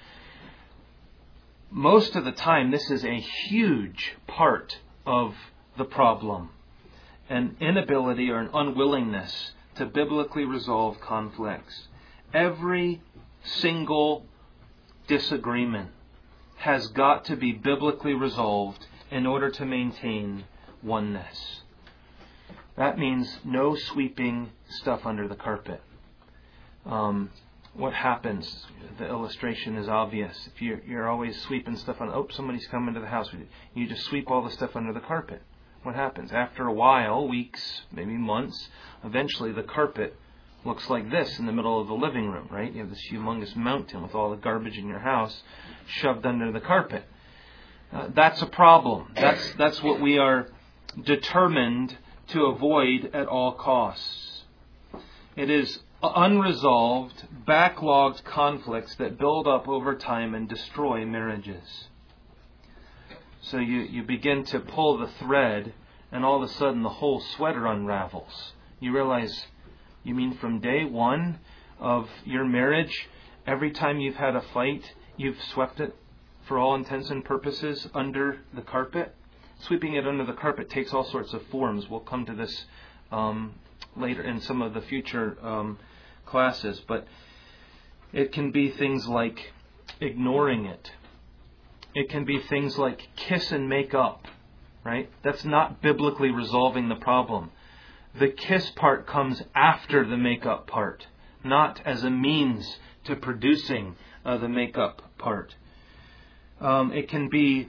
most of the time this is a huge part of the problem. An inability or an unwillingness to biblically resolve conflicts. Every single disagreement has got to be biblically resolved in order to maintain oneness. That means no sweeping stuff under the carpet. Um, what happens? The illustration is obvious. If you're, you're always sweeping stuff on, oh, somebody's coming to the house, you just sweep all the stuff under the carpet. What happens? After a while, weeks, maybe months, eventually the carpet looks like this in the middle of the living room, right? You have this humongous mountain with all the garbage in your house shoved under the carpet. Uh, that's a problem. That's that's what we are determined to avoid at all costs. It is unresolved, backlogged conflicts that build up over time and destroy marriages. So you, you begin to pull the thread, and all of a sudden the whole sweater unravels. You realize, you mean from day one of your marriage, every time you've had a fight, you've swept it, for all intents and purposes, under the carpet? Sweeping it under the carpet takes all sorts of forms. We'll come to this um, later in some of the future um, classes. But it can be things like ignoring it. It can be things like kiss and make up, right? That's not biblically resolving the problem. The kiss part comes after the make up part, not as a means to producing uh, the make up part. Um, it can be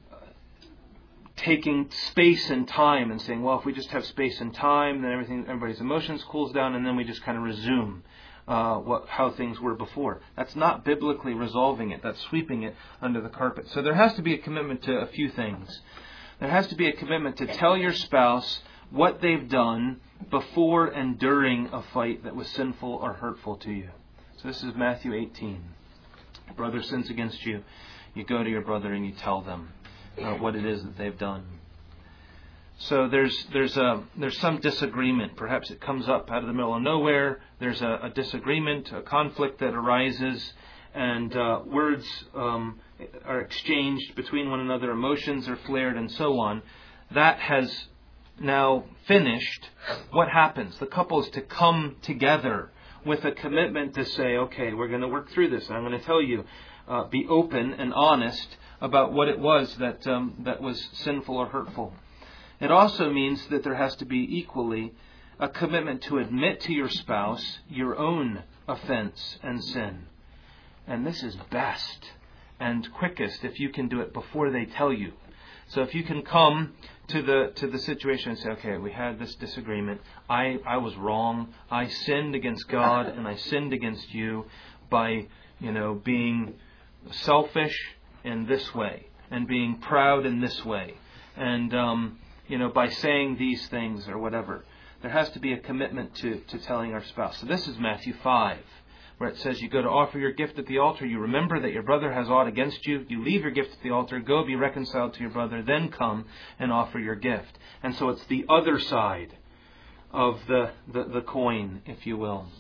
taking space and time and saying, well, if we just have space and time, then everything, everybody's emotions cools down, and then we just kind of resume uh, what, how things were before. That's not biblically resolving it. That's sweeping it under the carpet. So there has to be a commitment to a few things. There has to be a commitment to tell your spouse what they've done before and during a fight that was sinful or hurtful to you. So this is Matthew eighteen. Brother sins against you. You go to your brother and you tell them uh, what it is that they've done. So there's there's a there's some disagreement. Perhaps it comes up out of the middle of nowhere. There's a, a disagreement, a conflict that arises, and uh, words um, are exchanged between one another. Emotions are flared, and so on. That has now finished. What happens? The couple is to come together with a commitment to say, okay, we're going to work through this. I'm going to tell you. Uh, be open and honest about what it was that um, that was sinful or hurtful. It also means that there has to be equally a commitment to admit to your spouse your own offense and sin. And this is best and quickest if you can do it before they tell you. So if you can come to the to the situation and say, okay, we had this disagreement. I, I was wrong. I sinned against God and I sinned against you by, you know, being selfish in this way and being proud in this way, and um, you know, by saying these things or whatever. There has to be a commitment to, to telling our spouse. So this is Matthew five, where it says you go to offer your gift at the altar, you remember that your brother has aught against you, you leave your gift at the altar, go be reconciled to your brother, then come and offer your gift. And so it's the other side of the, the, the coin, if you will.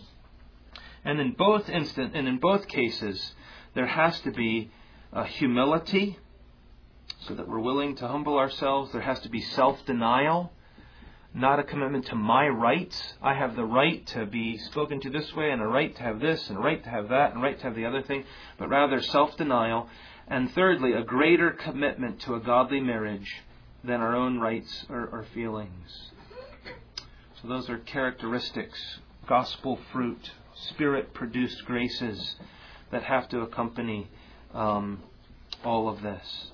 And in both instant and in both cases, there has to be uh, humility, so that we're willing to humble ourselves. There has to be self-denial, not a commitment to my rights. I have the right to be spoken to this way, and a right to have this, and a right to have that, and a right to have the other thing, but rather self-denial. And thirdly, a greater commitment to a godly marriage than our own rights or, or feelings. So those are characteristics, gospel fruit, Spirit-produced graces that have to accompany um, all of this.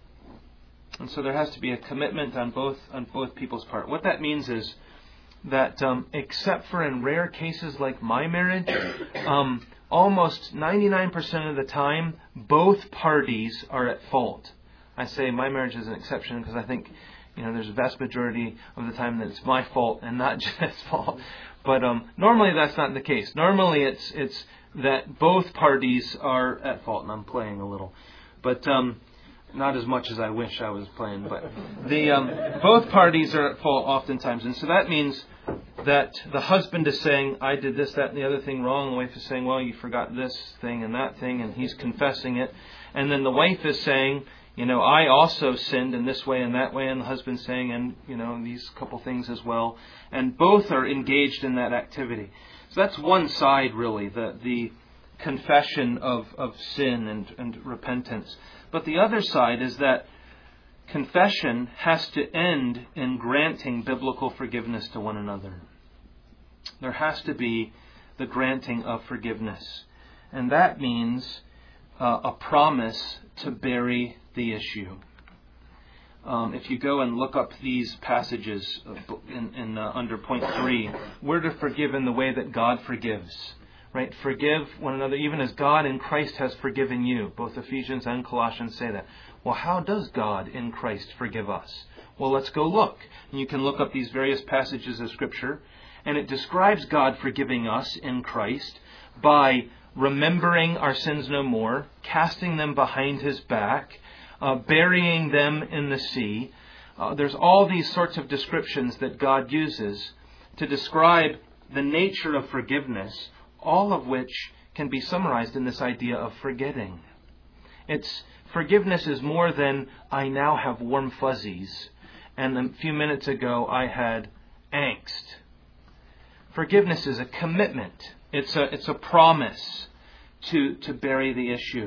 And so there has to be a commitment on both on both people's part. What that means is that um, except for in rare cases like my marriage, um, almost ninety-nine percent of the time, both parties are at fault. I say my marriage is an exception because I think, you know, there's a vast majority of the time that it's my fault and not Jeanette's fault. But um, normally that's not the case. Normally it's it's that both parties are at fault, and I'm playing a little, but um, not as much as I wish I was playing. But the um, both parties are at fault oftentimes, and so that means that the husband is saying, I did this, that, and the other thing wrong. The wife is saying, well, you forgot this thing and that thing, and he's confessing it. And then the wife is saying, you know, I also sinned in this way and that way, and the husband's saying, and, you know, these couple things as well. And both are engaged in that activity. So that's one side, really, the the confession of, of sin and, and repentance. But the other side is that confession has to end in granting biblical forgiveness to one another. There has to be the granting of forgiveness. And that means uh, a promise to bury the issue. Um, if you go and look up these passages in, in uh, under point three, we're to forgive in the way that God forgives. Right? Forgive one another even as God in Christ has forgiven you. Both Ephesians and Colossians say that. Well, how does God in Christ forgive us? Well, let's go look. And you can look up these various passages of Scripture, And it describes God forgiving us in Christ by remembering our sins no more, casting them behind his back, uh, burying them in the sea. Uh, there's all these sorts of descriptions that God uses to describe the nature of forgiveness, all of which can be summarized in this idea of forgetting. It's forgiveness is more than I now have warm fuzzies, and a few minutes ago I had angst. Forgiveness is a commitment. It's a it's a promise to to bury the issue.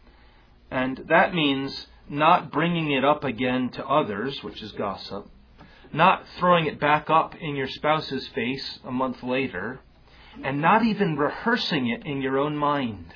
And that means not bringing it up again to others, which is gossip, not throwing it back up in your spouse's face a month later, and not even rehearsing it in your own mind.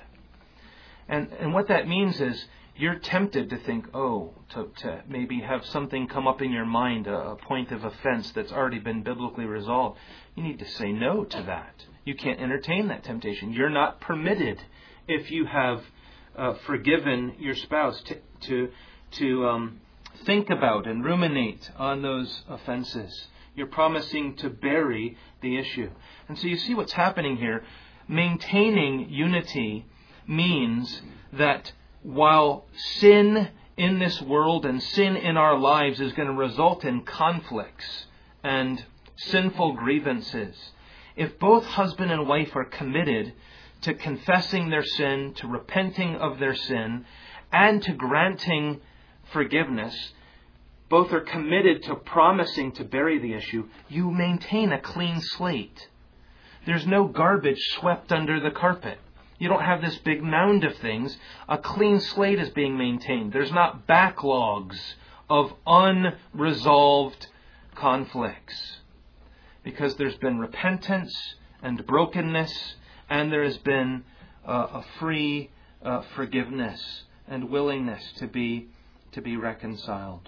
And and what that means is you're tempted to think, oh, to, to maybe have something come up in your mind, a, a point of offense that's already been biblically resolved. You need to say no to that. You can't entertain that temptation. You're not permitted, if you have uh, forgiven your spouse, to to, to um, think about and ruminate on those offenses. You're promising to bury the issue. And so you see what's happening here. Maintaining unity means that while sin in this world and sin in our lives is going to result in conflicts and sinful grievances, if both husband and wife are committed to confessing their sin, to repenting of their sin, and to granting forgiveness, both are committed to promising to bury the issue, you maintain a clean slate. There's no garbage swept under the carpet. You don't have this big mound of things. A clean slate is being maintained. There's not backlogs of unresolved conflicts. Because there's been repentance and brokenness, and there has been uh, a free uh, forgiveness and willingness to be to be reconciled.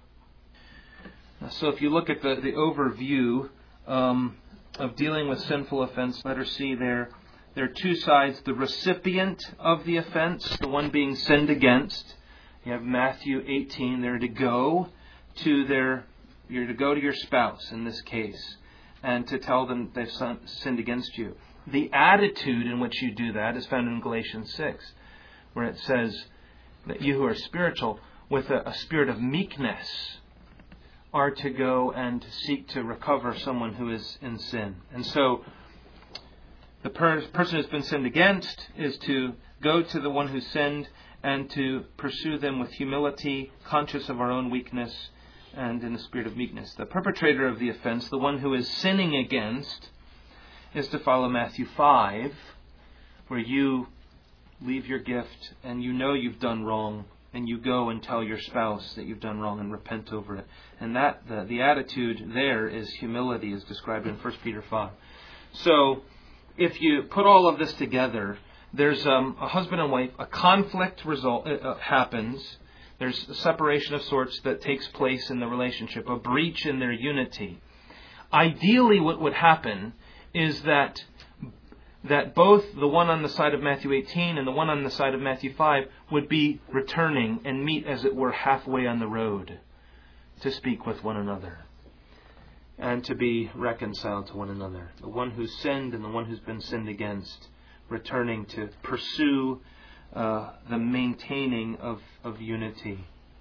So if you look at the, the overview um, of dealing with sinful offense, letter C there, there are two sides. The recipient of the offense, the one being sinned against. You have Matthew eighteen, they're to go to their, you're to go to your spouse in this case, and to tell them they've sinned against you. The attitude in which you do that is found in Galatians six, where it says that you who are spiritual, with a, a spirit of meekness, are to go and seek to recover someone who is in sin. And so the per- person who's been sinned against is to go to the one who sinned and to pursue them with humility, conscious of our own weakness, and in a spirit of meekness. The perpetrator of the offense, the one who is sinning against, is to follow Matthew five, where you leave your gift and you know you've done wrong, and you go and tell your spouse that you've done wrong and repent over it. And that the, the attitude there is humility, as described in First Peter five. So if you put all of this together, there's um, a husband and wife, a conflict result uh, happens. There's a separation of sorts that takes place in the relationship, a breach in their unity. Ideally, what would happen is that that both the one on the side of Matthew eighteen and the one on the side of Matthew five would be returning and meet, as it were, halfway on the road to speak with one another and to be reconciled to one another. The one who's sinned and the one who's been sinned against, returning to pursue uh, the maintaining of, of unity.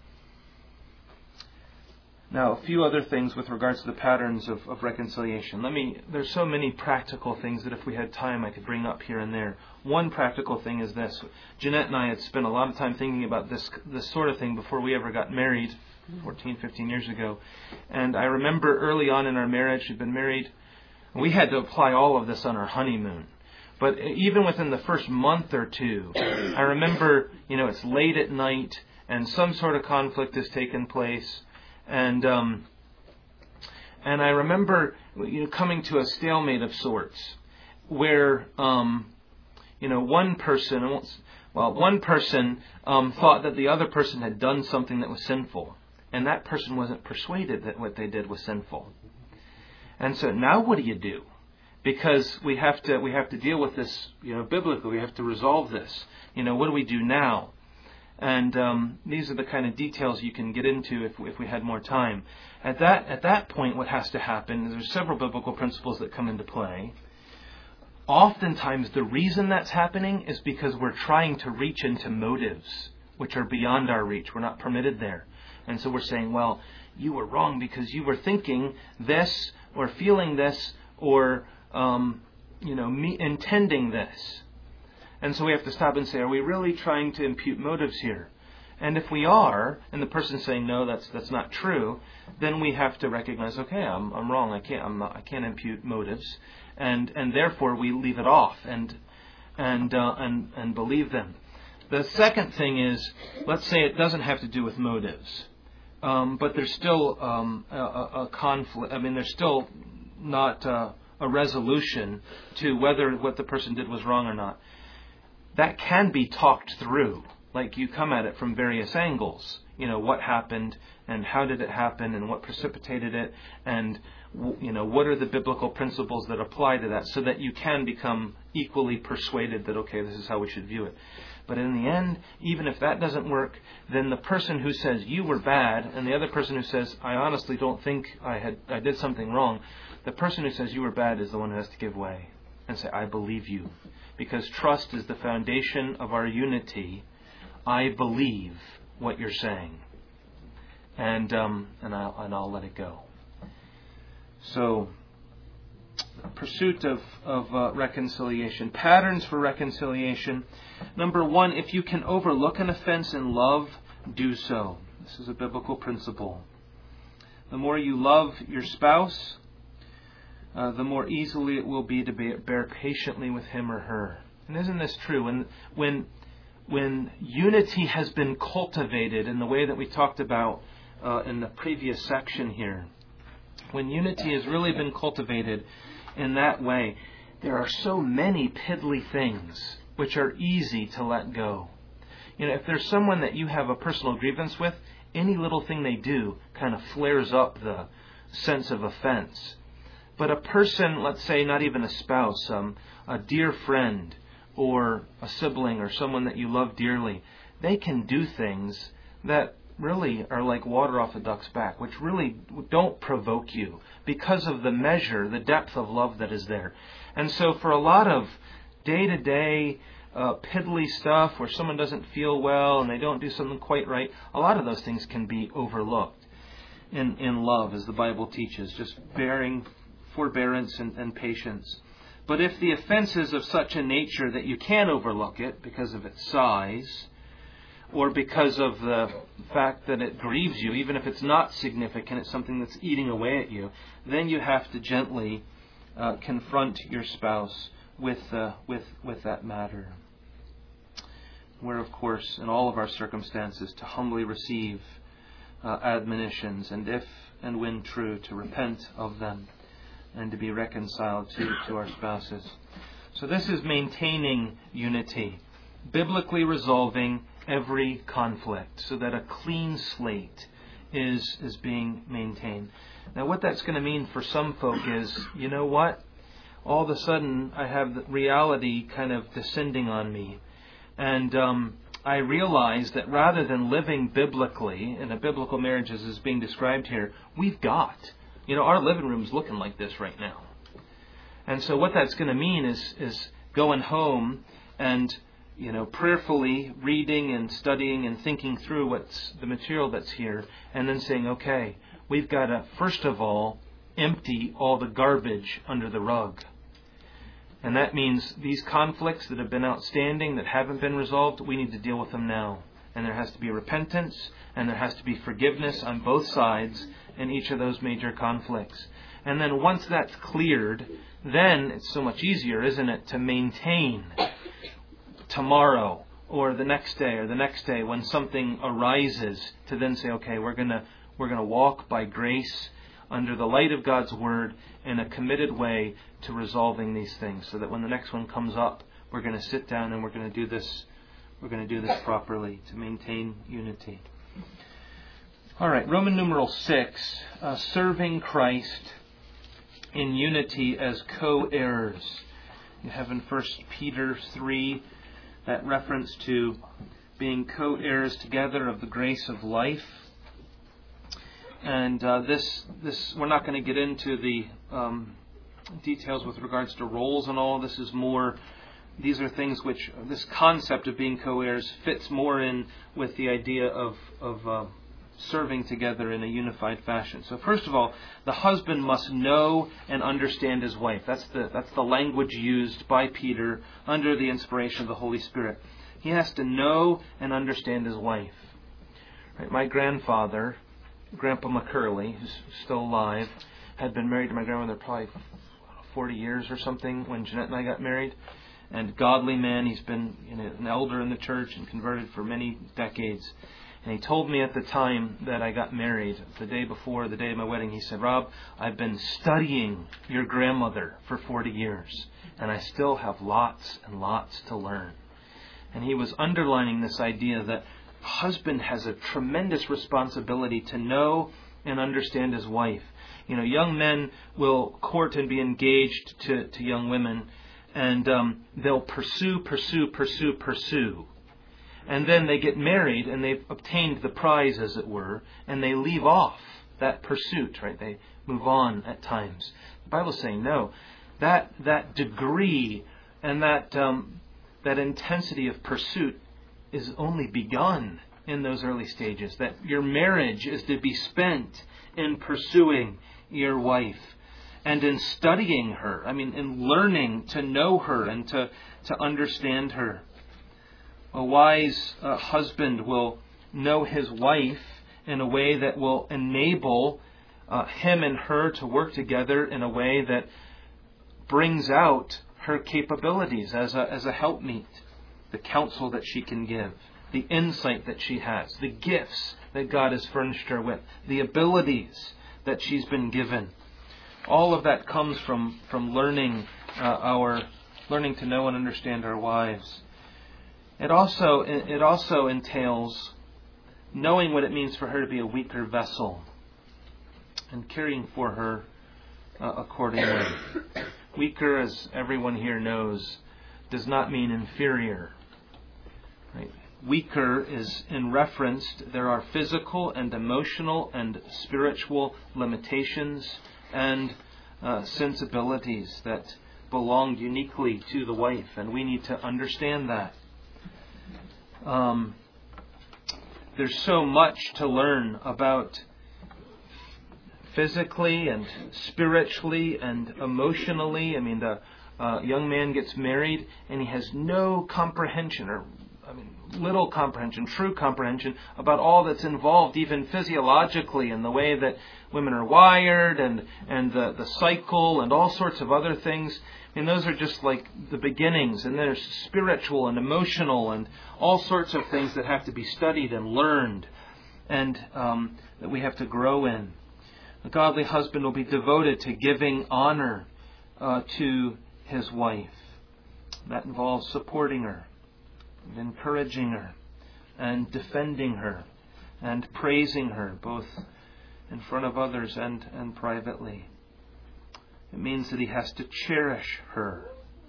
Now, a few other things with regards to the patterns of, of reconciliation. Let me. There's so many practical things that if we had time I could bring up here and there. One practical thing is this. Jeanette and I had spent a lot of time thinking about this this sort of thing before we ever got married, fourteen, fifteen years ago. And I remember early on in our marriage, we'd been married, we had to apply all of this on our honeymoon. But even within the first month or two, I remember, you know, it's late at night and some sort of conflict has taken place. And um, and I remember, you know, coming to a stalemate of sorts, where um, you know one person, well, one person um, thought that the other person had done something that was sinful, and that person wasn't persuaded that what they did was sinful. And so now, what do you do? Because we have to we have to deal with this, you know, biblically. We have to resolve this. You know, what do we do now? And um, these are the kind of details you can get into if, if we had more time. At that at that point, what has to happen is there's several biblical principles that come into play. Oftentimes, the reason that's happening is because we're trying to reach into motives which are beyond our reach. We're not permitted there. And so we're saying, well, you were wrong because you were thinking this or feeling this or, um, you know, me intending this. And so we have to stop and say, are we really trying to impute motives here? And if we are, and the person's saying, no, that's that's not true, then we have to recognize, okay, I'm I'm wrong. I can't I'm not, I can't impute motives, and and therefore we leave it off and and uh, and and believe them. The second thing is, let's say it doesn't have to do with motives, um, but there's still um, a, a conflict. I mean, there's still not uh, a resolution to whether what the person did was wrong or not. That can be talked through. Like you come at it from various angles. You know, what happened and how did it happen and what precipitated it and, you know, what are the biblical principles that apply to that so that you can become equally persuaded that, okay, this is how we should view it. But in the end, even if that doesn't work, then the person who says you were bad and the other person who says, I honestly don't think I had I did something wrong, the person who says you were bad is the one who has to give way and say, I believe you. Because trust is the foundation of our unity. I believe what you're saying, and um, and I'll and I'll let it go. So, pursuit of of uh, reconciliation, patterns for reconciliation. Number one, if you can overlook an offense in love, do so. This is a biblical principle. The more you love your spouse, uh, the more easily it will be to bear patiently with him or her. And isn't this true? When when When unity has been cultivated in the way that we talked about uh, in the previous section here, when unity has really been cultivated in that way, there are so many piddly things which are easy to let go. You know, if there's someone that you have a personal grievance with, any little thing they do kind of flares up the sense of offense. But a person, let's say not even a spouse, um, a dear friend, or a sibling or someone that you love dearly, they can do things that really are like water off a duck's back, which really don't provoke you because of the measure, the depth of love that is there. And so for a lot of day-to-day uh, piddly stuff where someone doesn't feel well and they don't do something quite right, a lot of those things can be overlooked in, in love, as the Bible teaches, just bearing forbearance and, and patience. But if the offense is of such a nature that you can overlook it because of its size or because of the fact that it grieves you, even if it's not significant, it's something that's eating away at you, then you have to gently uh, confront your spouse with, uh, with, with that matter. We're, of course, in all of our circumstances, to humbly receive uh, admonitions and, if and when true, to repent of them and to be reconciled to, to our spouses. So this is maintaining unity, biblically resolving every conflict so that a clean slate is, is being maintained. Now what that's going to mean for some folk is, you know what? All of a sudden I have the reality kind of descending on me. And um, I realize that rather than living biblically, in a biblical marriage as is being described here, we've got... You know, our living room's looking like this right now. And so what that's going to mean is is going home and, you know, prayerfully reading and studying and thinking through what's the material that's here, and then saying, okay, we've got to, first of all, empty all the garbage under the rug. And that means these conflicts that have been outstanding, that haven't been resolved, we need to deal with them now. And there has to be repentance, and there has to be forgiveness on both sides in each of those major conflicts. And then once that's cleared, then it's so much easier, isn't it, to maintain tomorrow or the next day or the next day when something arises, to then say, okay, we're gonna we're gonna walk by grace under the light of God's Word in a committed way to resolving these things, so that when the next one comes up, we're going to sit down and we're going to do this. We're going to do this properly to maintain unity. All right, Roman numeral six, uh, serving Christ in unity as co-heirs. You have in First Peter three that reference to being co-heirs together of the grace of life. And uh, this, this, we're not going to get into the um, details with regards to roles and all. This is more, these are things which, this concept of being co-heirs fits more in with the idea of, of uh, serving together in a unified fashion. So first of all, the husband must know and understand his wife. That's the, that's the language used by Peter under the inspiration of the Holy Spirit. He has to know and understand his wife. Right? My grandfather, Grandpa McCurley, who's still alive, had been married to my grandmother probably forty years or something when Jeanette and I got married. And godly man, he's been you know, an elder in the church and converted for many decades. And he told me at the time that I got married, the day before, the day of my wedding, he said, "Rob, I've been studying your grandmother for forty years, and I still have lots and lots to learn." And he was underlining this idea that a husband has a tremendous responsibility to know and understand his wife. You know, young men will court and be engaged to, to young women, and um, they'll pursue, pursue, pursue, pursue. And then they get married and they've obtained the prize, as it were, and they leave off that pursuit, right? They move on at times. The Bible's saying, no, that that degree and that um, that intensity of pursuit is only begun in those early stages. That your marriage is to be spent in pursuing your wife and in studying her. I mean, in learning to know her and to, to understand her. A wise uh, husband will know his wife in a way that will enable uh, him and her to work together in a way that brings out her capabilities as a, as a helpmeet, the counsel that she can give, the insight that she has, the gifts that God has furnished her with, the abilities that she's been given. All of that comes from, from learning uh, our learning to know and understand our wives. It also it also entails knowing what it means for her to be a weaker vessel and caring for her uh, accordingly. Weaker, as everyone here knows, does not mean inferior. Right? Weaker is in reference, there are physical and emotional and spiritual limitations and uh, sensibilities that belong uniquely to the wife, and we need to understand that. Um, there's so much to learn about physically and spiritually and emotionally. I mean, the uh, young man gets married and he has no comprehension, or I mean, little comprehension, true comprehension about all that's involved, even physiologically, in the way that women are wired and and the, the cycle and all sorts of other things. I mean, those are just like the beginnings, and there's spiritual and emotional and all sorts of things that have to be studied and learned, and um, that we have to grow in. A godly husband will be devoted to giving honor uh, to his wife. That involves supporting her, and encouraging her, and defending her, and praising her, both in front of others and, and privately. It means that he has to cherish her.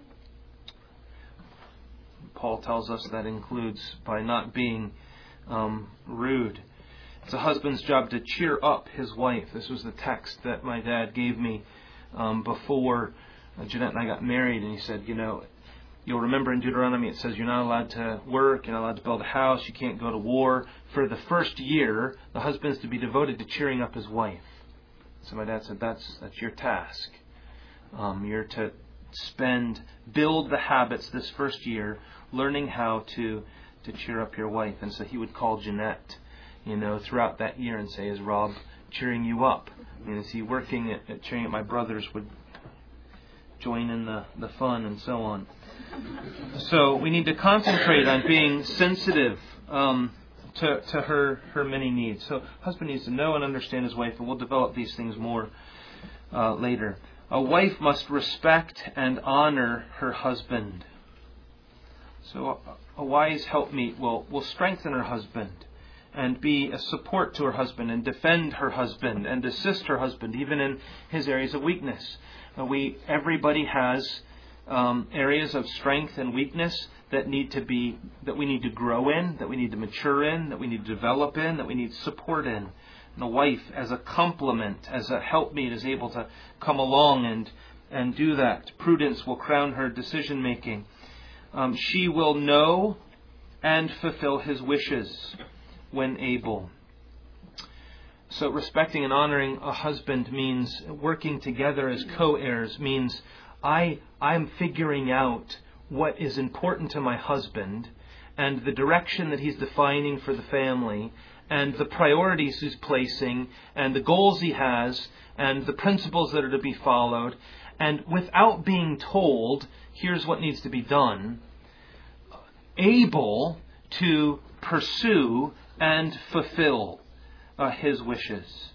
Paul tells us that includes by not being um, rude. It's a husband's job to cheer up his wife. This was the text that my dad gave me um, before uh, Jeanette and I got married. And he said, you know, you'll remember in Deuteronomy it says you're not allowed to work, you're not allowed to build a house, you can't go to war. For the first year, the husband's to be devoted to cheering up his wife. So my dad said, that's that's your task. Um, you're to spend, build the habits this first year, learning how to, to cheer up your wife. And so he would call Jeanette, you know, throughout that year and say, is Rob cheering you up? I mean, is he working at, at cheering up? My brothers would join in the, the fun and so on. So we need to concentrate on being sensitive um, to, to her, her many needs. So husband needs to know and understand his wife, and we'll develop these things more uh, later. A wife must respect and honor her husband. So a, a wise helpmeet will, will strengthen her husband and be a support to her husband and defend her husband and assist her husband even in his areas of weakness. Uh, we everybody has um, areas of strength and weakness that need to be, that we need to grow in, that we need to mature in, that we need to develop in, that we need support in. And the wife, as a complement, as a helpmeet, is able to come along and and do that. Prudence will crown her decision making. Um, she will know and fulfill his wishes when able. So respecting and honoring a husband means working together as co-heirs, means I, I'm figuring out what is important to my husband and the direction that he's defining for the family and the priorities he's placing and the goals he has and the principles that are to be followed. And without being told, here's what needs to be done, able to pursue and fulfill uh, his wishes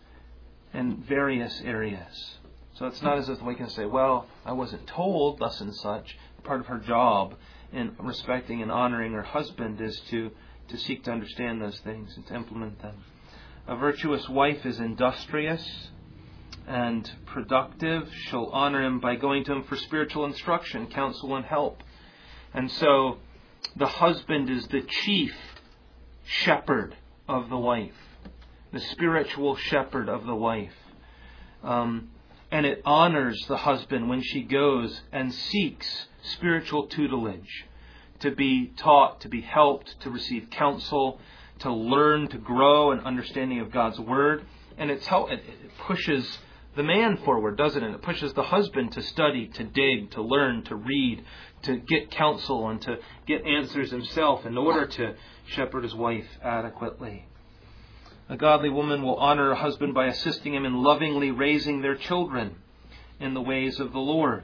in various areas. So it's not as if we can say, well, I wasn't told thus and such. Part of her job in respecting and honoring her husband is to, to seek to understand those things and to implement them. A virtuous wife is industrious and productive. She'll honor him by going to him for spiritual instruction, counsel, and help. And so the husband is the chief shepherd of the wife, the spiritual shepherd of the wife. Um, and it honors the husband when she goes and seeks spiritual tutelage, to be taught, to be helped, to receive counsel, to learn, to grow in understanding of God's Word. And it's how it pushes the man forward, doesn't it? It pushes the husband to study, to dig, to learn, to read, to get counsel, and to get answers himself in order to shepherd his wife adequately. A godly woman will honor her husband by assisting him in lovingly raising their children in the ways of the Lord.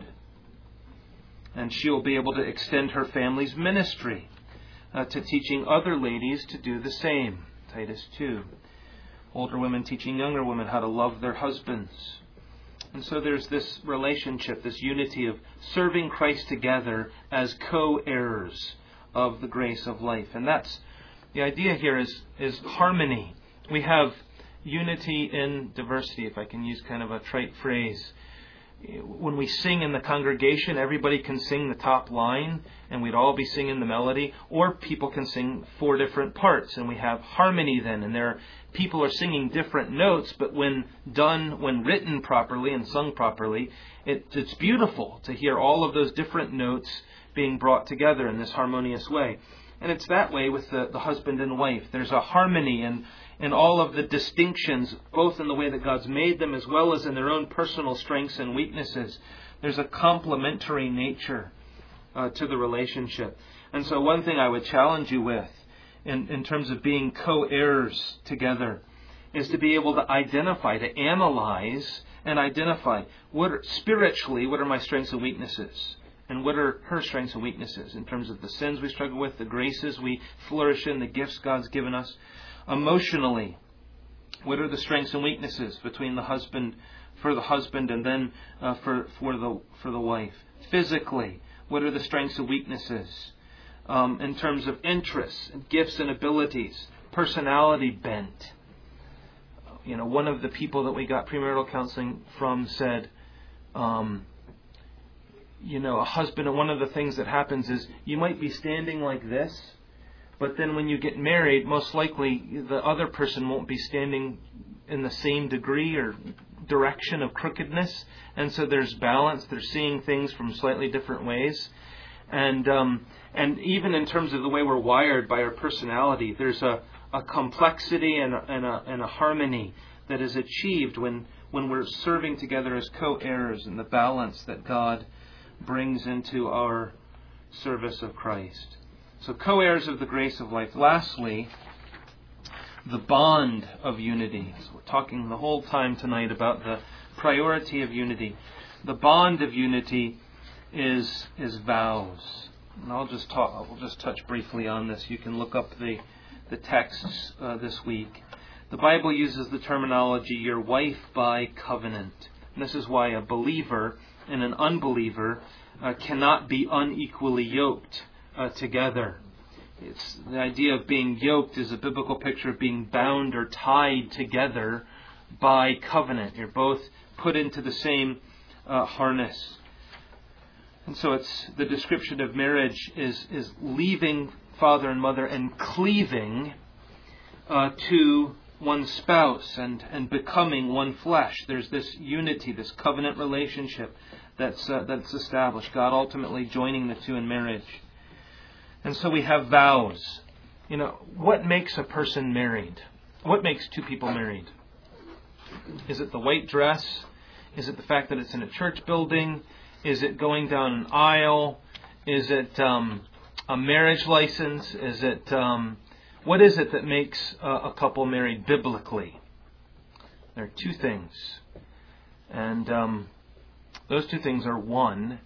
And she will be able to extend her family's ministry uh, to teaching other ladies to do the same. Titus two. Older women teaching younger women how to love their husbands. And so there's this relationship, this unity of serving Christ together as co-heirs of the grace of life. And that's, the idea here is, is harmony. We have unity in diversity, if I can use kind of a trite phrase. When we sing in the congregation, everybody can sing the top line and we'd all be singing the melody, or people can sing four different parts and we have harmony then, and there are, people are singing different notes, but when done, when written properly and sung properly, it, it's beautiful to hear all of those different notes being brought together in this harmonious way. And it's that way with the, the husband and wife. There's a harmony in, in all of the distinctions, both in the way that God's made them as well as in their own personal strengths and weaknesses. There's a complementary nature uh, to the relationship. And so one thing I would challenge you with in, in terms of being co-heirs together is to be able to identify, to analyze and identify what are, spiritually, what are my strengths and weaknesses? And what are her strengths and weaknesses in terms of the sins we struggle with, the graces we flourish in, the gifts God's given us? Emotionally, what are the strengths and weaknesses between the husband, for the husband, and then uh, for for the for the wife? Physically, what are the strengths and weaknesses um, in terms of interests, gifts, and abilities? Personality bent. You know, one of the people that we got premarital counseling from said, Um, you know, a husband, and one of the things that happens is you might be standing like this, but then when you get married, most likely the other person won't be standing in the same degree or direction of crookedness. And so there's balance. They're seeing things from slightly different ways. And um, and even in terms of the way we're wired by our personality, there's a, a complexity and a, and, a, and a harmony that is achieved when, when we're serving together as co-heirs, and the balance that God brings into our service of Christ. So co-heirs of the grace of life. Lastly, the bond of unity. So we're talking the whole time tonight about the priority of unity. The bond of unity is is vows. And I'll just talk. I'll just touch briefly on this. You can look up the the texts uh, this week. The Bible uses the terminology "your wife by covenant." And this is why a believer and an unbeliever uh, cannot be unequally yoked uh, together. It's the idea of being yoked is a biblical picture of being bound or tied together by covenant. You're both put into the same uh, harness. And so it's the description of marriage is, is leaving father and mother and cleaving uh, to one's spouse and, and becoming one flesh. There's this unity, this covenant relationship that's uh, that's established. God ultimately joining the two in marriage. And so we have vows. You know, what makes a person married? What makes two people married? Is it the white dress? Is it the fact that it's in a church building? Is it going down an aisle? Is it um, a marriage license? Is it um, what is it that makes a, a couple married biblically? There are two things, and um, those two things are: one,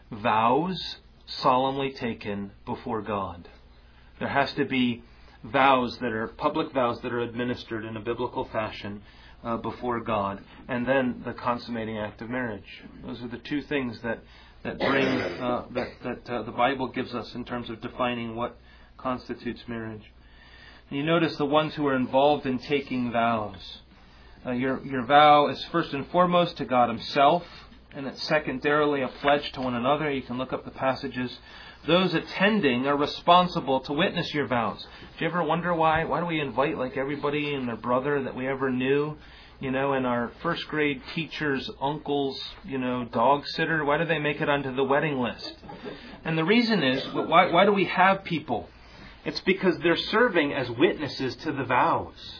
vows solemnly taken before God. There has to be vows that are public vows that are administered in a biblical fashion uh, before God, and then the consummating act of marriage. Those are the two things that that bring uh, that that uh, the Bible gives us in terms of defining what constitutes marriage. And you notice the ones who are involved in taking vows. Uh, your your vow is first and foremost to God Himself, and it's secondarily a pledge to one another. You can look up the passages. Those attending are responsible to witness your vows. Do you ever wonder why? Why do we invite like everybody and their brother that we ever knew? You know, and our first grade teacher's uncle's, you know, dog sitter. Why do they make it onto the wedding list? And the reason is, why, why do we have people? It's because they're serving as witnesses to the vows.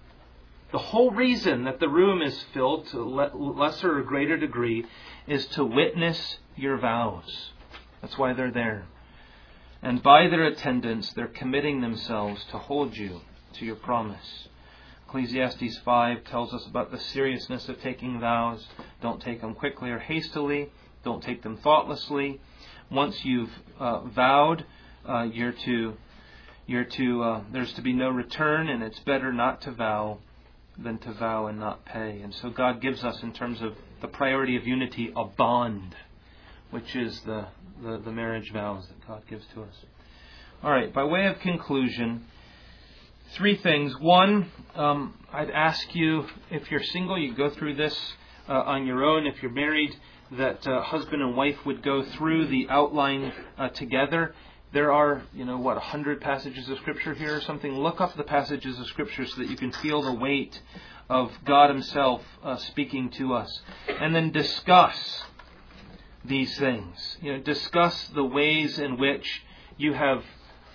The whole reason that the room is filled to lesser or greater degree is to witness your vows. That's why they're there. And by their attendance, they're committing themselves to hold you to your promise. Ecclesiastes five tells us about the seriousness of taking vows. Don't take them quickly or hastily. Don't take them thoughtlessly. Once you've uh, vowed, uh, you're to, you're to, uh, there's to be no return, and it's better not to vow than to vow and not pay. And so God gives us, in terms of the priority of unity, a bond, which is the, the, the marriage vows that God gives to us. All right, by way of conclusion, three things. One, um, I'd ask you, if you're single, you go through this uh, on your own. If you're married, that uh, husband and wife would go through the outline uh, together. There are, you know, what, one hundred passages of Scripture here or something? Look up the passages of Scripture so that you can feel the weight of God Himself uh, speaking to us. And then discuss these things. You know, discuss the ways in which you have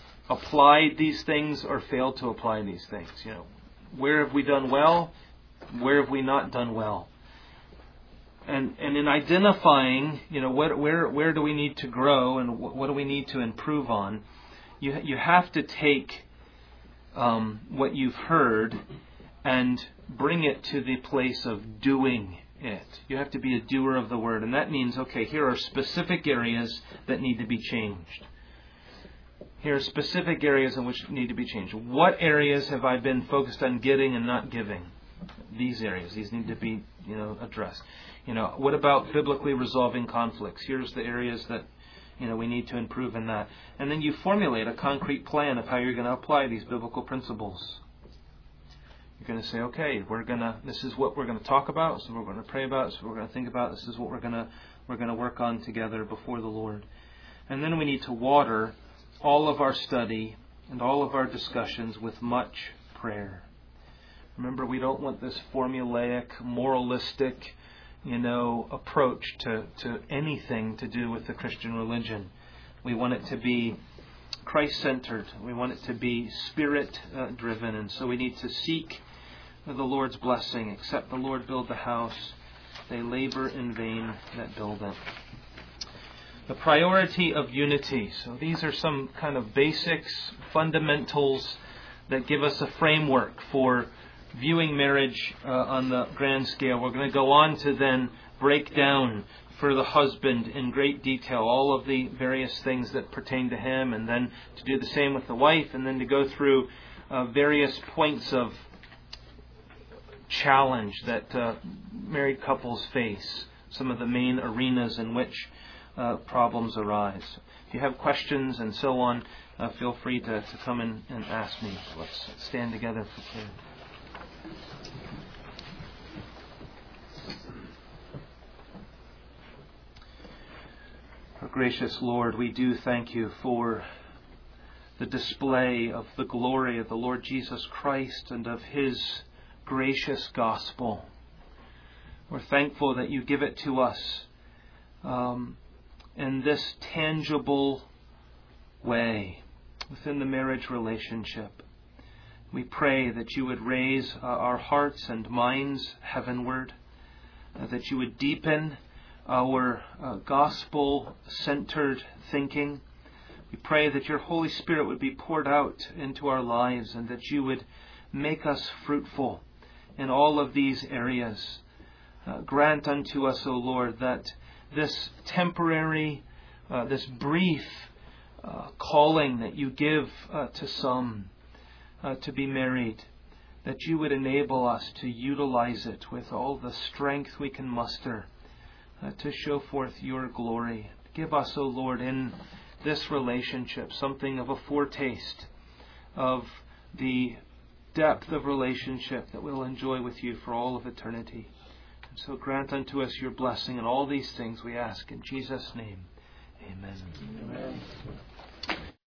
applied these things or failed to apply these things. You know, where have we done well? Where have we not done well? And and in identifying, you know, what, where where do we need to grow and what, what do we need to improve on? You you have to take um, what you've heard and bring it to the place of doing it. You have to be a doer of the word, and that means, okay, here are specific areas that need to be changed. Here are specific areas in which need to be changed. What areas have I been focused on getting and not giving? These areas, these need to be, you know, addressed. You know, what about biblically resolving conflicts? Here's the areas that, you know, we need to improve in that. And then you formulate a concrete plan of how you're going to apply these biblical principles. You're going to say, okay, we're going to, this is what we're going to talk about, this is what we're going to pray about, this is what we're going to think about, this is what we're going to, we're going to work on together before the Lord. And then we need to water all of our study and all of our discussions with much prayer. Remember, we don't want this formulaic, moralistic, you know, approach to, to anything to do with the Christian religion. We want it to be Christ-centered. We want it to be Spirit-driven. And so we need to seek the Lord's blessing. Except the Lord build the house, they labor in vain that build it. The priority of unity. So these are some kind of basics, fundamentals that give us a framework for viewing marriage uh, on the grand scale. We're going to go on to then break down for the husband in great detail all of the various things that pertain to him, and then to do the same with the wife, and then to go through uh, various points of challenge that uh, married couples face, some of the main arenas in which uh, problems arise. If you have questions and so on, uh, feel free to, to come in and ask me. Let's stand together for prayer. Gracious Lord, we do thank you for the display of the glory of the Lord Jesus Christ and of His gracious gospel. We're thankful that you give it to us um, in this tangible way within the marriage relationship. We pray that you would raise uh, our hearts and minds heavenward, uh, that you would deepen our uh, gospel-centered thinking. We pray that your Holy Spirit would be poured out into our lives and that you would make us fruitful in all of these areas. Uh, grant unto us, O Lord, that this temporary, uh, this brief uh, calling that you give uh, to some uh, to be married, that you would enable us to utilize it with all the strength we can muster uh, to show forth your glory. Give us, O Lord, in this relationship something of a foretaste of the depth of relationship that we'll enjoy with you for all of eternity. And so grant unto us your blessing in all these things, we ask in Jesus' name. Amen. Amen.